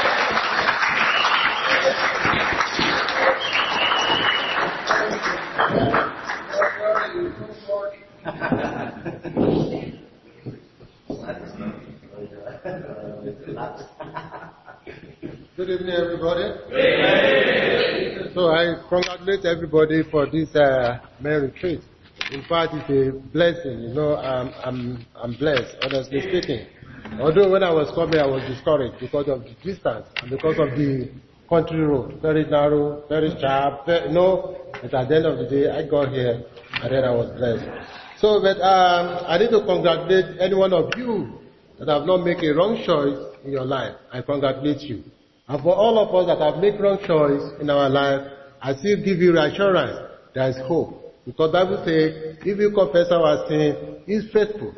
Good evening, everybody. So I congratulate everybody for this May retreat. In fact, it's a blessing. You know, I'm blessed, honestly speaking. Although when I was coming, I was discouraged because of the distance and because of the country road, very narrow, very sharp. But at the end of the day, I got here and then I was blessed. So, but I need to congratulate any one of you that have not made a wrong choice in your life. I congratulate you. And for all of us that have made wrong choice in our life, I still give you reassurance there is hope. Because the Bible says, if you confess our sin, he is faithful.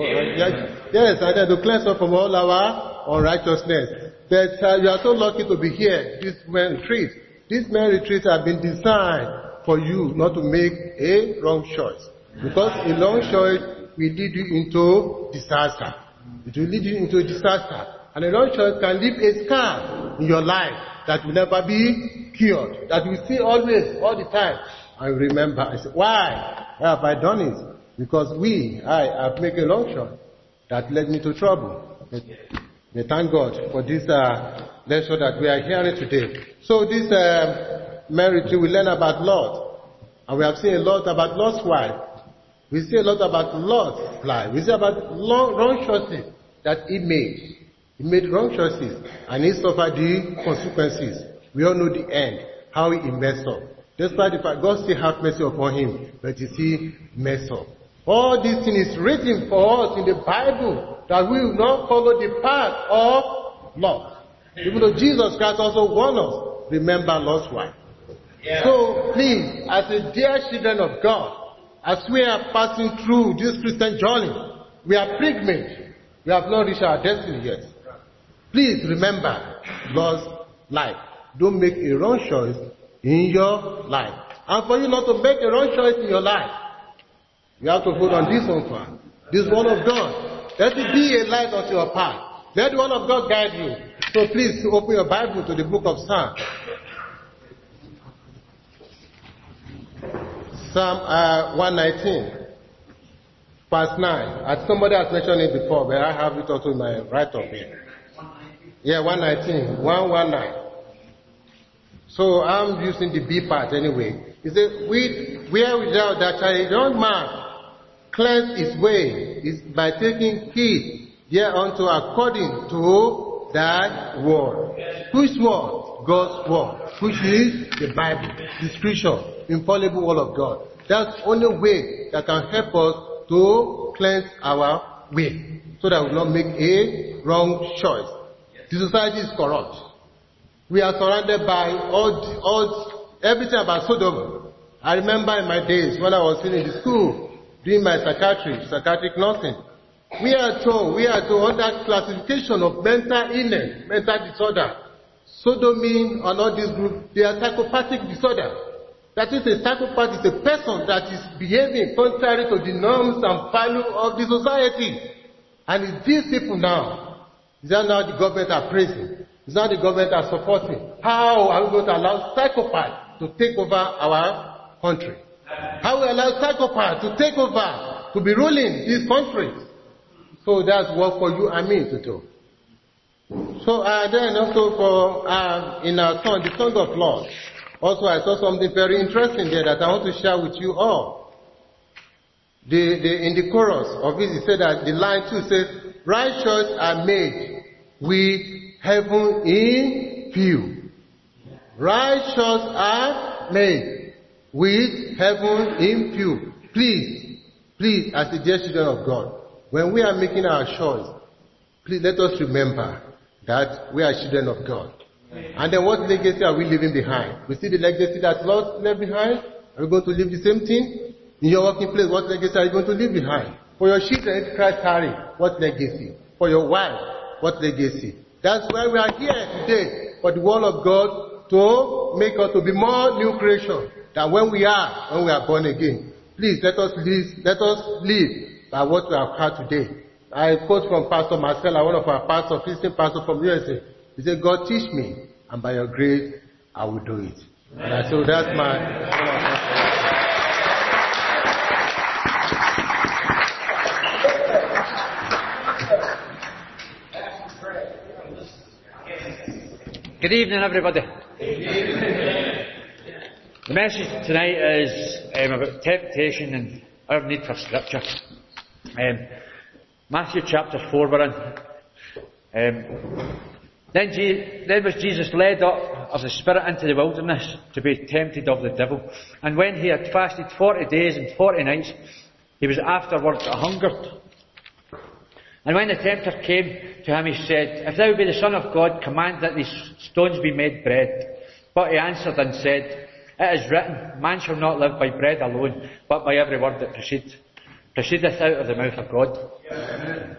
Yes, and then to cleanse us from all our unrighteousness. But you are so lucky to be here, this May retreat. This May retreat has been designed for you not to make a wrong choice. Because a wrong choice will lead you into disaster. It will lead you into disaster. And a wrong choice can leave a scar in your life that will never be cured. That you see always, all the time. I remember, I said, why have I done it? Because I have made a wrong choice that led me to trouble. But thank God for this lesson that we are hearing today. So this marriage, we learn about Lot. And we have seen a lot about Lot's wife. We see a lot about Lot's life. We see about wrong choices that he made. He made wrong choices, and he suffered the consequences. We all know the end, how he messed up. Despite the fact God still have mercy upon him, but he still messed up. All these things is written for us in the Bible, that we will not follow the path of Lot. Even though Jesus Christ also warned us, remember Lot's wife. Yeah. So please, as the dear children of God, as we are passing through this Christian journey, we are pilgrims. We have not reached our destiny yet. Please remember God's life. Don't make a wrong choice in your life. And for you not to make a wrong choice in your life, you have to hold on this one part. This word of God. Let it be a light unto your path. Let the word of God guide you. So please open your Bible to the book of Psalm. Psalm 119, verse 9. As somebody has mentioned it before, but I have it also in my right up here. Yeah, 119, 119. So I'm using the B part anyway. He said, where without that a young man cleanse his way is by taking heed thereunto according to that word. Which word? God's word. Which is the Bible, the scripture, infallible word of God. That's the only way that can help us to cleanse our way, so that we will not make a wrong choice. The society is corrupt. We are surrounded by everything about Sodom. I remember in my days when I was in the school doing my psychiatric nursing. We are told under classification of mental illness, mental disorder. Sodomy and all this group, they are psychopathic disorder. That is, a psychopath is a person that is behaving contrary to the norms and values of the society. And it's these people now, is that now the government are praising? Is that the government are supporting? How are we going to allow psychopaths to take over our country? How we allow psychopaths to take over, to be ruling this country? So that's work for you and me to do. So then also for in our song, the Song of Lord. Also, I saw something very interesting there that I want to share with you all. In the chorus of it, it said that the line 2 says, righteous are made with heaven in view. Righteous are made with heaven in view. Please, as the dear children of God, when we are making our choice, please let us remember that we are children of God. And then what legacy are we leaving behind? We see the legacy that Lord left behind. Are we going to leave the same thing? In your working place, what legacy are you going to leave behind? For your children, if Christ tarry, what legacy? For your wife, what legacy? That's why we are here today, for the word of God to make us to be more new creation than when we are born again. Please let us live by what we have heard today. I quote from Pastor Marcella, one of our pastors, Christian pastor from USA. He said, God teach me, and by your grace, I will do it. And so that's my... Good evening, everybody. The message tonight is about temptation and our need for scripture. Matthew chapter 4 we're in. Then was Jesus led up of the Spirit into the wilderness to be tempted of the devil. And when he had fasted 40 days and 40 nights, he was afterwards hungered. And when the tempter came to him, he said, If thou be the Son of God, command that these stones be made bread. But he answered and said, It is written, Man shall not live by bread alone, but by every word that proceedeth out of the mouth of God. Amen.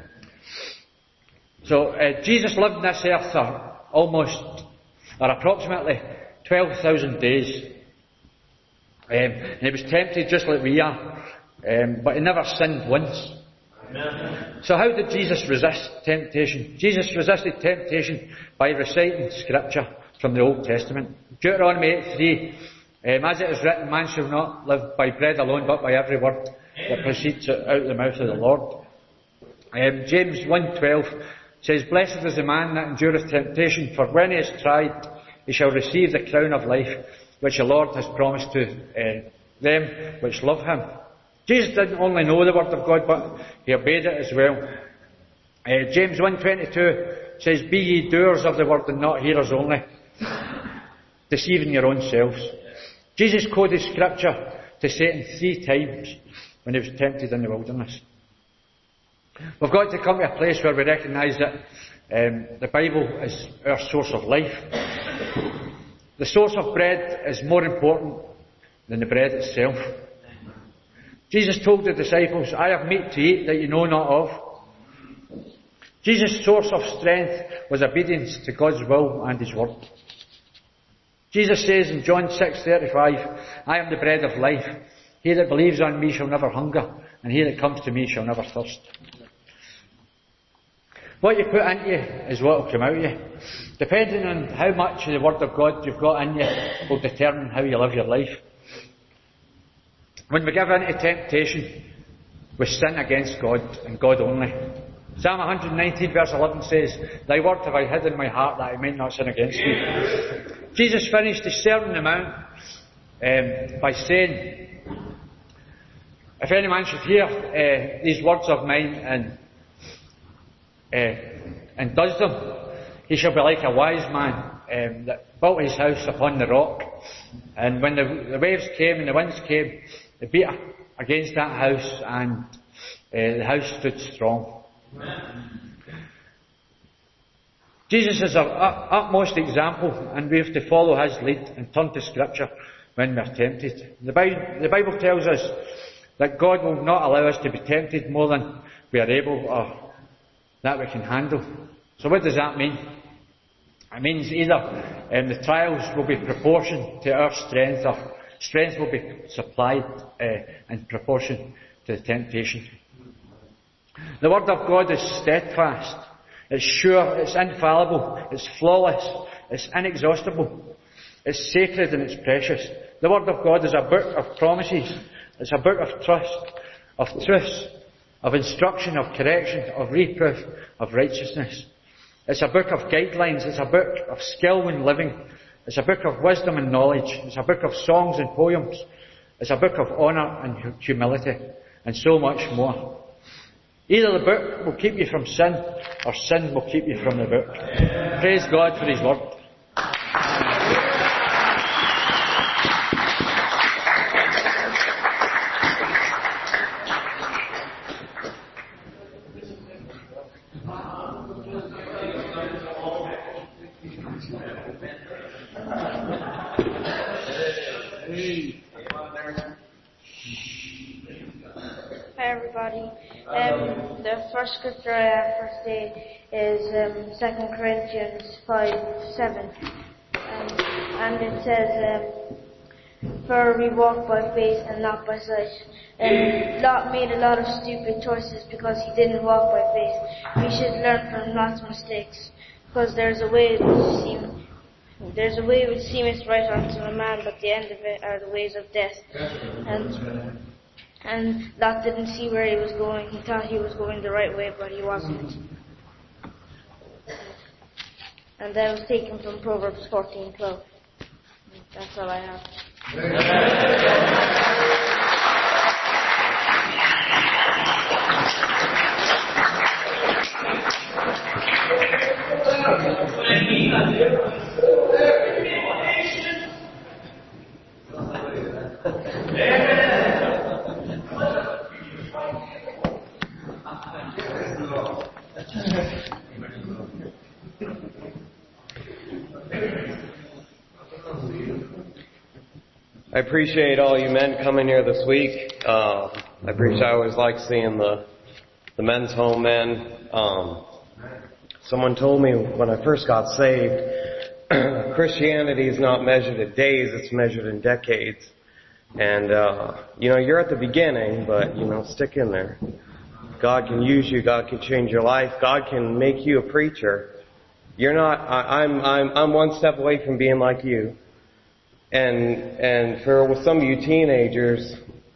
So Jesus lived in this earth for approximately 12,000 days. And he was tempted just like we are, but he never sinned once. Amen. So how did Jesus resist temptation? Jesus resisted temptation by reciting scripture from the Old Testament. Deuteronomy 8:3, as it is written, man shall not live by bread alone, but by every word that proceeds out of the mouth of the Lord. James 1:12 says, Blessed is the man that endureth temptation, for when he is tried, he shall receive the crown of life, which the Lord has promised to them which love him. Jesus didn't only know the word of God, but he obeyed it as well. James 1:22 says, Be ye doers of the word and not hearers only, deceiving your own selves. Jesus quoted scripture to Satan 3 times when he was tempted in the wilderness. We've got to come to a place where we recognise that the Bible is our source of life. The source of bread is more important than the bread itself. Jesus told the disciples, I have meat to eat that you know not of. Jesus' source of strength was obedience to God's will and His word. Jesus says in John 6:35, I am the bread of life. He that believes on me shall never hunger, and he that comes to me shall never thirst. What you put into you is what will come out of you. Depending on how much of the Word of God you've got in you will determine how you live your life. When we give in to temptation, we sin against God and God only. Psalm 119 verse 11 says, Thy word have I hid in my heart that I might not sin against thee. Jesus finished the Sermon on the Mount by saying, if any man should hear these words of mine and does them, he shall be like a wise man that built his house upon the rock. And when the waves came and the winds came, they beat against that house, and the house stood strong. Jesus is our utmost example, and we have to follow his lead and turn to Scripture when we are tempted. The Bible tells us that God will not allow us to be tempted more than we are able or that we can handle. So what does that mean? It means either the trials will be proportioned to our strength, or strength will be supplied in proportion to the temptation. The Word of God is steadfast, it's sure, it's infallible, it's flawless, it's inexhaustible, it's sacred and it's precious. The Word of God is a book of promises, it's a book of trust, of truths, of instruction, of correction, of reproof, of righteousness. It's a book of guidelines, it's a book of skill in living, it's a book of wisdom and knowledge, it's a book of songs and poems, it's a book of honour and humility, and so much more. Either the book will keep you from sin, or sin will keep you from the book. Praise God for His Word. Hi everybody. The first scripture I have for today is 2 Corinthians 5:7, and it says, "For we walk by faith and not by sight." And Lot made a lot of stupid choices because he didn't walk by faith. We should learn from Lot's mistakes, because there's a way which seemeth right unto a man, but the end of it are the ways of death. And Lot didn't see where he was going. He thought he was going the right way, but he wasn't. And that was taken from Proverbs 14:12. That's all I have. I appreciate all you men coming here this week. I always like seeing the men's home men. Someone told me when I first got saved, Christianity is not measured in days, it's measured in decades. And, you're at the beginning, but, stick in there. God can use you, God can change your life, God can make you a preacher. You're not, I'm one step away from being like you. And with some of you teenagers,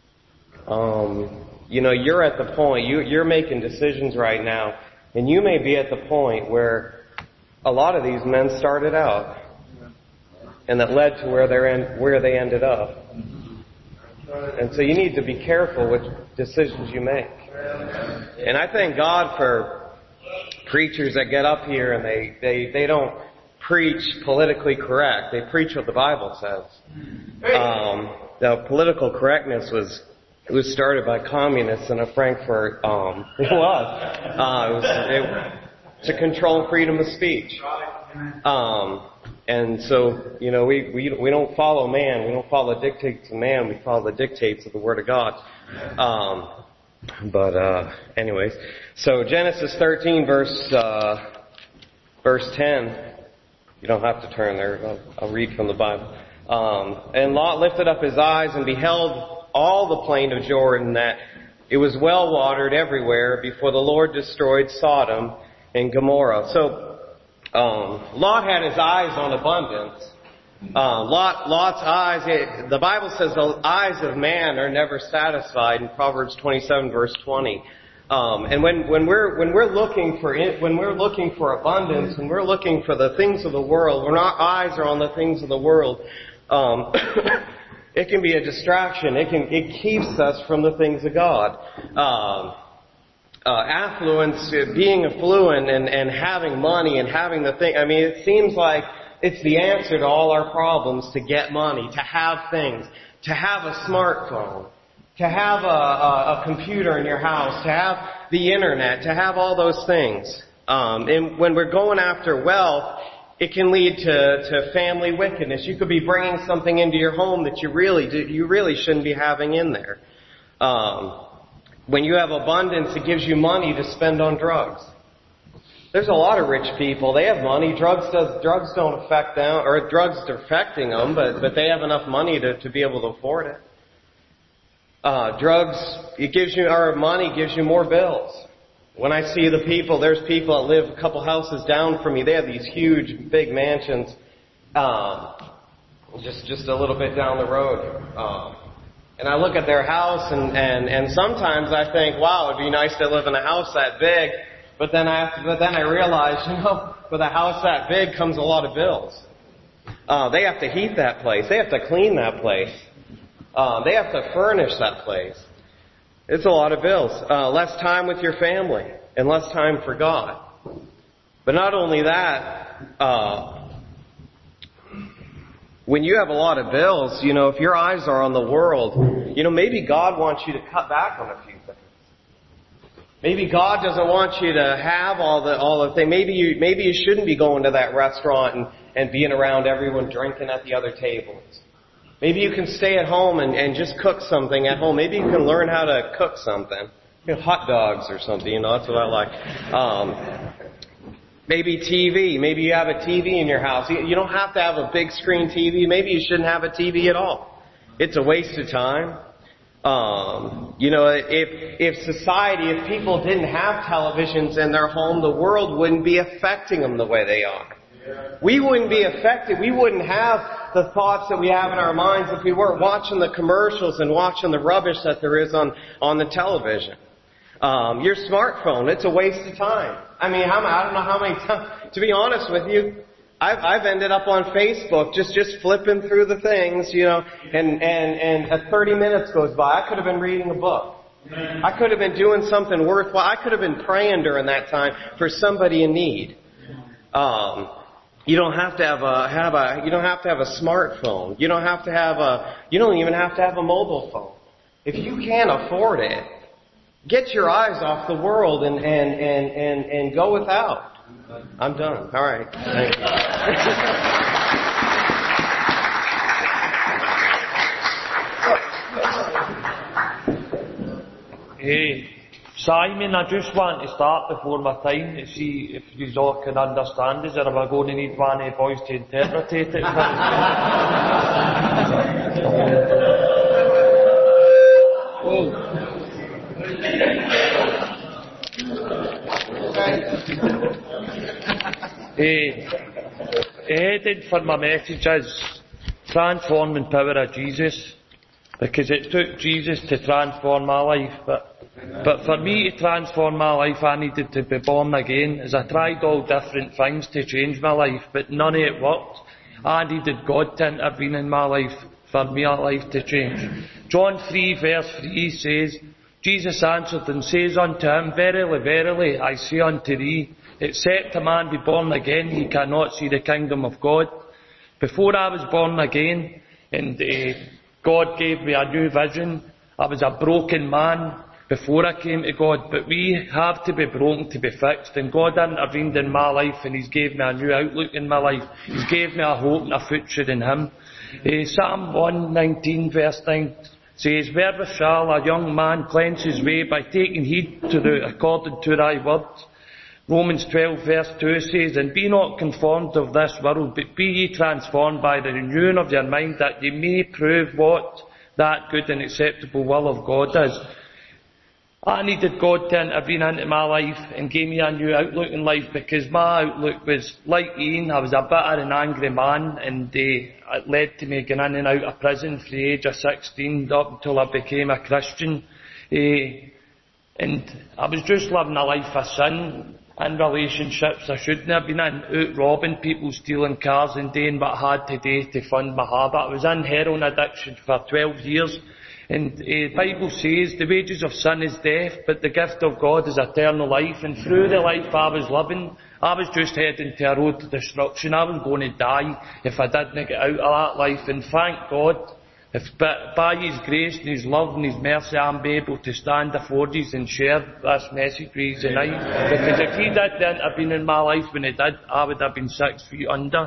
you're at the point, you're making decisions right now, and you may be at the point where a lot of these men started out, and that led to where they ended up. And so you need to be careful with decisions you make. And I thank God for preachers that get up here and they don't preach politically correct. They preach what the Bible says. The political correctness was started by communists in Frankfurt. It was to control freedom of speech. And so, we don't follow man. We don't follow the dictates of man. We follow the dictates of the Word of God. Anyways. So Genesis 13 verse 10. You don't have to turn there. I'll read from the Bible. And Lot lifted up his eyes and beheld all the plain of Jordan, that it was well watered everywhere before the Lord destroyed Sodom and Gomorrah. So, Lot had his eyes on abundance. Lot's eyes, the Bible says the eyes of man are never satisfied in Proverbs 27 verse 20. And when we're looking for abundance, and we're looking for the things of the world, when our eyes are on the things of the world, it can be a distraction. It keeps us from the things of God. Affluence, being affluent and having money and having the thing. I mean, it seems like it's the answer to all our problems, to get money, to have things, to have a smartphone, to have a computer in your house, to have the internet, to have all those things. And when we're going after wealth, it can lead to family wickedness. You could be bringing something into your home that you really shouldn't be having in there. When you have abundance, it gives you money to spend on drugs. There's a lot of rich people. They have money. Drugs don't affect them, or drugs are affecting them, but they have enough money to be able to afford it. Money gives you more bills. When I see there's people that live a couple houses down from me. They have these huge, big mansions, just a little bit down the road. And I look at their house, and sometimes I think, wow, it'd be nice to live in a house that big. But then I realize, with a house that big comes a lot of bills. They have to heat that place. They have to clean that place. They have to furnish that place. It's a lot of bills. Less time with your family and less time for God. But not only that, when you have a lot of bills, if your eyes are on the world, maybe God wants you to cut back on a few things. Maybe God doesn't want you to have all the things. Maybe you shouldn't be going to that restaurant and being around everyone drinking at the other tables. Maybe you can stay at home and just cook something at home. Maybe you can learn how to cook something. Hot dogs or something, that's what I like. Maybe TV. Maybe you have a TV in your house. You don't have to have a big screen TV. Maybe you shouldn't have a TV at all. It's a waste of time. If people didn't have televisions in their home, the world wouldn't be affecting them the way they are. We wouldn't be affected. We wouldn't have the thoughts that we have in our minds if we weren't watching the commercials and watching the rubbish that there is on the television. Your smartphone, it's a waste of time. I mean, I don't know how many times, to be honest with you, I've ended up on Facebook just flipping through the things, and 30 minutes goes by. I could have been reading a book. I could have been doing something worthwhile. I could have been praying during that time for somebody in need. You don't have to have a smartphone. You don't even have to have a mobile phone. If you can't afford it, get your eyes off the world and go without. I'm done. All right. Thank you. Hey, Simon, I just want to start before my time to see if you all can understand this, or am I going to need one of you boys to interpret it? Heading for my message is transforming power of Jesus, because it took Jesus to transform my life, but for me to transform my life I needed to be born again. As I tried all different things to change my life, but none of it worked. I needed God to intervene in my life for my life to change. John 3 verse 3 says, Jesus answered and says unto him, Verily, verily, I say unto thee, except a man be born again, he cannot see the kingdom of God. Before I was born again, and God gave me a new vision, I was a broken man before I came to God, but we have to be broken to be fixed, and God intervened in my life, and He's gave me a new outlook in my life. He's gave me a hope and a future in Him. Psalm 119 verse 9 says, Wherewith shall a young man cleanse his way? By taking heed according to thy word. Romans 12 verse 2 says, And be not conformed of this world, but be ye transformed by the renewing of your mind, that ye may prove what that good and acceptable will of God is. I needed God to intervene into my life and give me a new outlook in life, because my outlook was like Ian. I was a bitter and angry man, and it led to me going in and out of prison from the age of 16 up until I became a Christian. And I was just living a life of sin in relationships I shouldn't have been in, out robbing people, stealing cars and doing what I had to do to fund my habit. I was in heroin addiction for 12 years. And the Bible says the wages of sin is death, but the gift of God is eternal life. And through the life I was living, I was just heading to a road to destruction. I was going to die if I didn't get out of that life. And thank God, if by His grace and His love and His mercy I'm able to stand before you and share this message with you tonight. Because if He didn't have been in my life when He did, I would have been 6 feet under.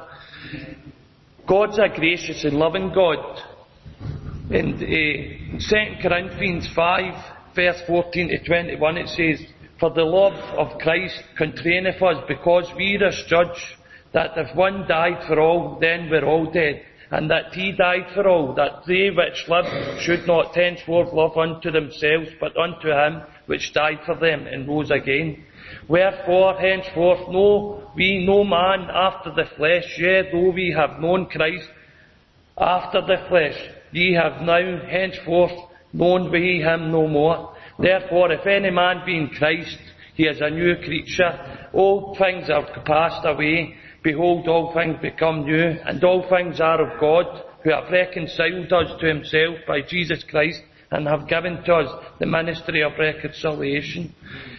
God's a gracious and loving God. In 2 Corinthians 5, verse 14 to 21, it says, "For the love of Christ constraineth us, because we are judged, that if one died for all, then we're all dead. And that He died for all, that they which live should not henceforth love unto themselves, but unto Him which died for them, and rose again. Wherefore henceforth know we no man after the flesh, yea, though we have known Christ after the flesh, ye have now henceforth known we Him no more. Therefore, if any man be in Christ, he is a new creature. Old things are passed away. Behold, all things become new. And all things are of God, who have reconciled us to Himself by Jesus Christ, and have given to us the ministry of reconciliation."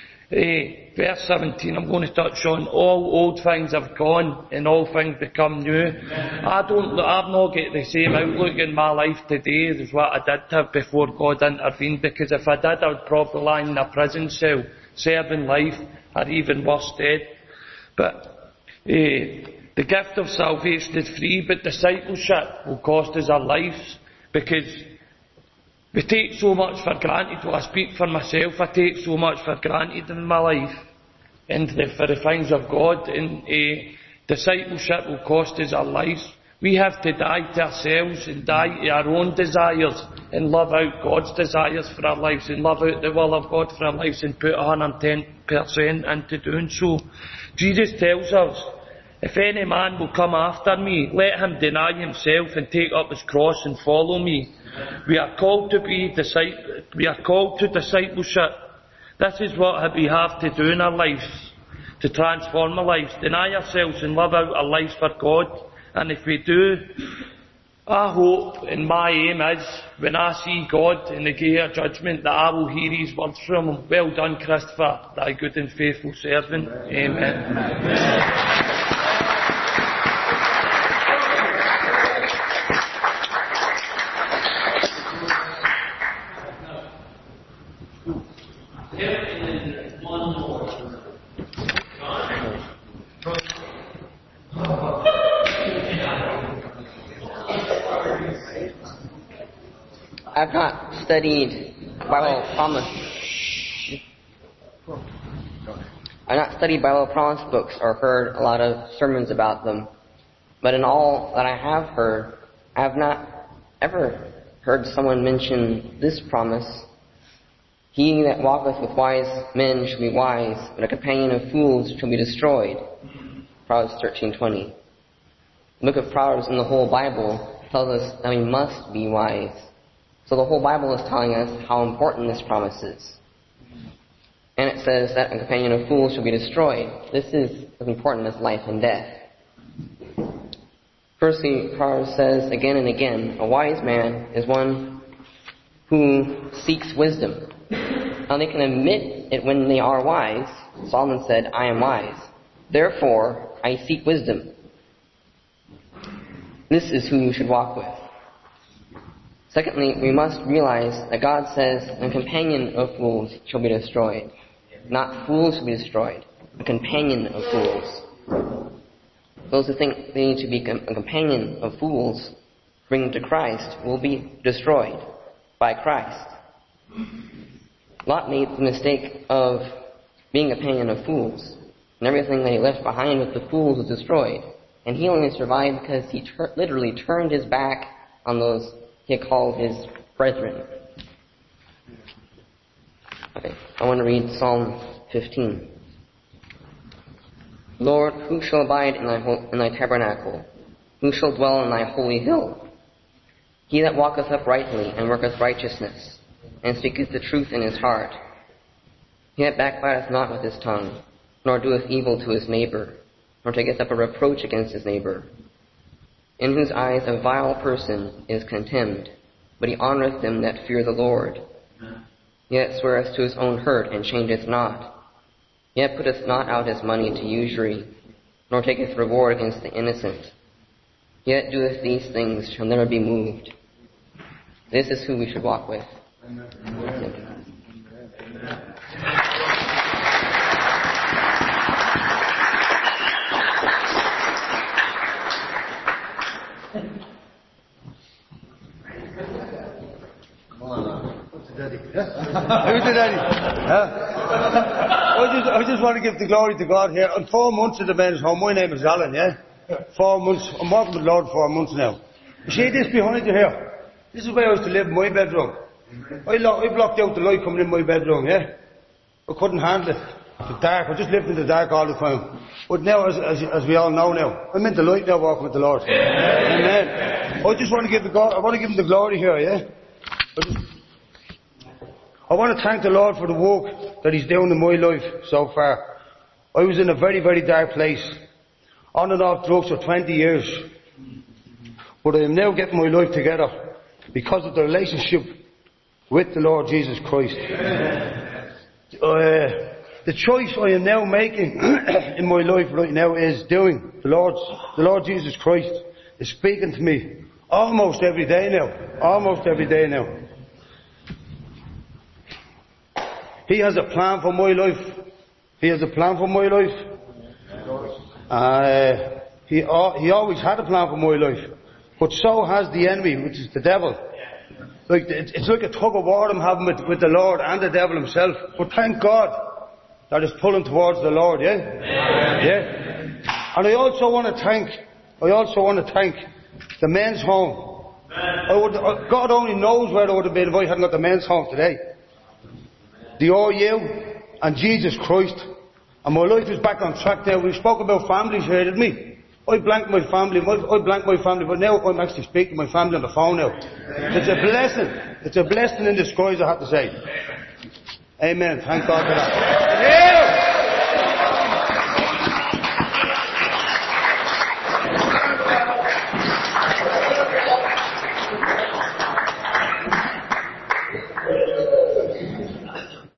Verse 17, I'm going to touch on, all old things have gone and all things become new. I've not got the same outlook in my life today as what I did have before God intervened, because if I did, I would probably lie in a prison cell, serving life, or even worse, dead. But the gift of salvation is free, but discipleship will cost us our lives, because we take so much for granted. Well, I speak for myself, I take so much for granted in my life, and for the things of God, and discipleship will cost us our lives. We have to die to ourselves and die to our own desires and love out God's desires for our lives and love out the will of God for our lives and put 110% into doing so. Jesus tells us, "If any man will come after me, let him deny himself and take up his cross and follow me." We are called to discipleship. This is what we have to do in our lives, to transform our lives, deny ourselves and live out our lives for God. And if we do, I hope, and my aim is, when I see God in the day of judgment, that I will hear His words from Him. "Well done, Christopher, thy good and faithful servant." Amen. I've not studied Bible promise. I've not studied Bible promise books or heard a lot of sermons about them. But in all that I have heard, I have not ever heard someone mention this promise: "He that walketh with wise men shall be wise, but a companion of fools shall be destroyed." Proverbs 13:20. The book of Proverbs in the whole Bible tells us that we must be wise. So the whole Bible is telling us how important this promise is. And it says that a companion of fools shall be destroyed. This is as important as life and death. Firstly, Proverbs says again and again, a wise man is one who seeks wisdom. Now they can admit it when they are wise. Solomon said, "I am wise. Therefore, I seek wisdom." This is who you should walk with. Secondly, we must realize that God says, "A companion of fools shall be destroyed." Not fools shall be destroyed, a companion of fools. Those who think they need to be a companion of fools, bring them to Christ, will be destroyed by Christ. Lot made the mistake of being a companion of fools, and everything that he left behind with the fools was destroyed. And he only survived because he literally turned his back on those he called his brethren. Okay, I want to read Psalm 15. "Lord, who shall abide in thy tabernacle? Who shall dwell in thy holy hill? He that walketh uprightly and worketh righteousness, and speaketh the truth in his heart. He that backbiteth not with his tongue, nor doeth evil to his neighbor, nor taketh up a reproach against his neighbor, in whose eyes a vile person is contemned, but he honoureth them that fear the Lord. He that sweareth to his own hurt, and changeth not, he that putteth not out his money to usury, nor taketh reward against the innocent, he that doeth these things shall never be moved. This is who we should walk with. Amen. Who's the daddy? I just want to give the glory to God here. I'm 4 months at the men's home. My name is Alan, yeah? 4 months. I'm working with the Lord 4 months now. You see this behind you here? This is where I used to live in my bedroom. I blocked out the light coming in my bedroom, yeah? I couldn't handle it. The dark. I just lived in the dark all the time. But now, as we all know now, I'm in the light now walking with the Lord. Amen. I just want to give him the glory here, yeah? I want to thank the Lord for the work that He's doing in my life so far. I was in a very, very dark place. On and off drugs for 20 years. But I am now getting my life together because of the relationship with the Lord Jesus Christ. The choice I am now making in my life right now is doing the Lord Jesus Christ is speaking to me almost every day now. Almost every day now. He has a plan for my life. He has a plan for my life. He always had a plan for my life. But so has the enemy, which is the devil. Like, it's like a tug of war I'm having with the Lord and the devil himself. But thank God that is pulling towards the Lord, yeah? Yeah. And I also want to thank the men's home. God only knows where I would have been if I hadn't got the men's home today. The OU and Jesus Christ. And my life is back on track now. We spoke about families here, didn't we? I blanked my family, but now I'm actually speaking to my family on the phone now. It's a blessing. It's a blessing in disguise, I have to say. Amen. Thank God for that.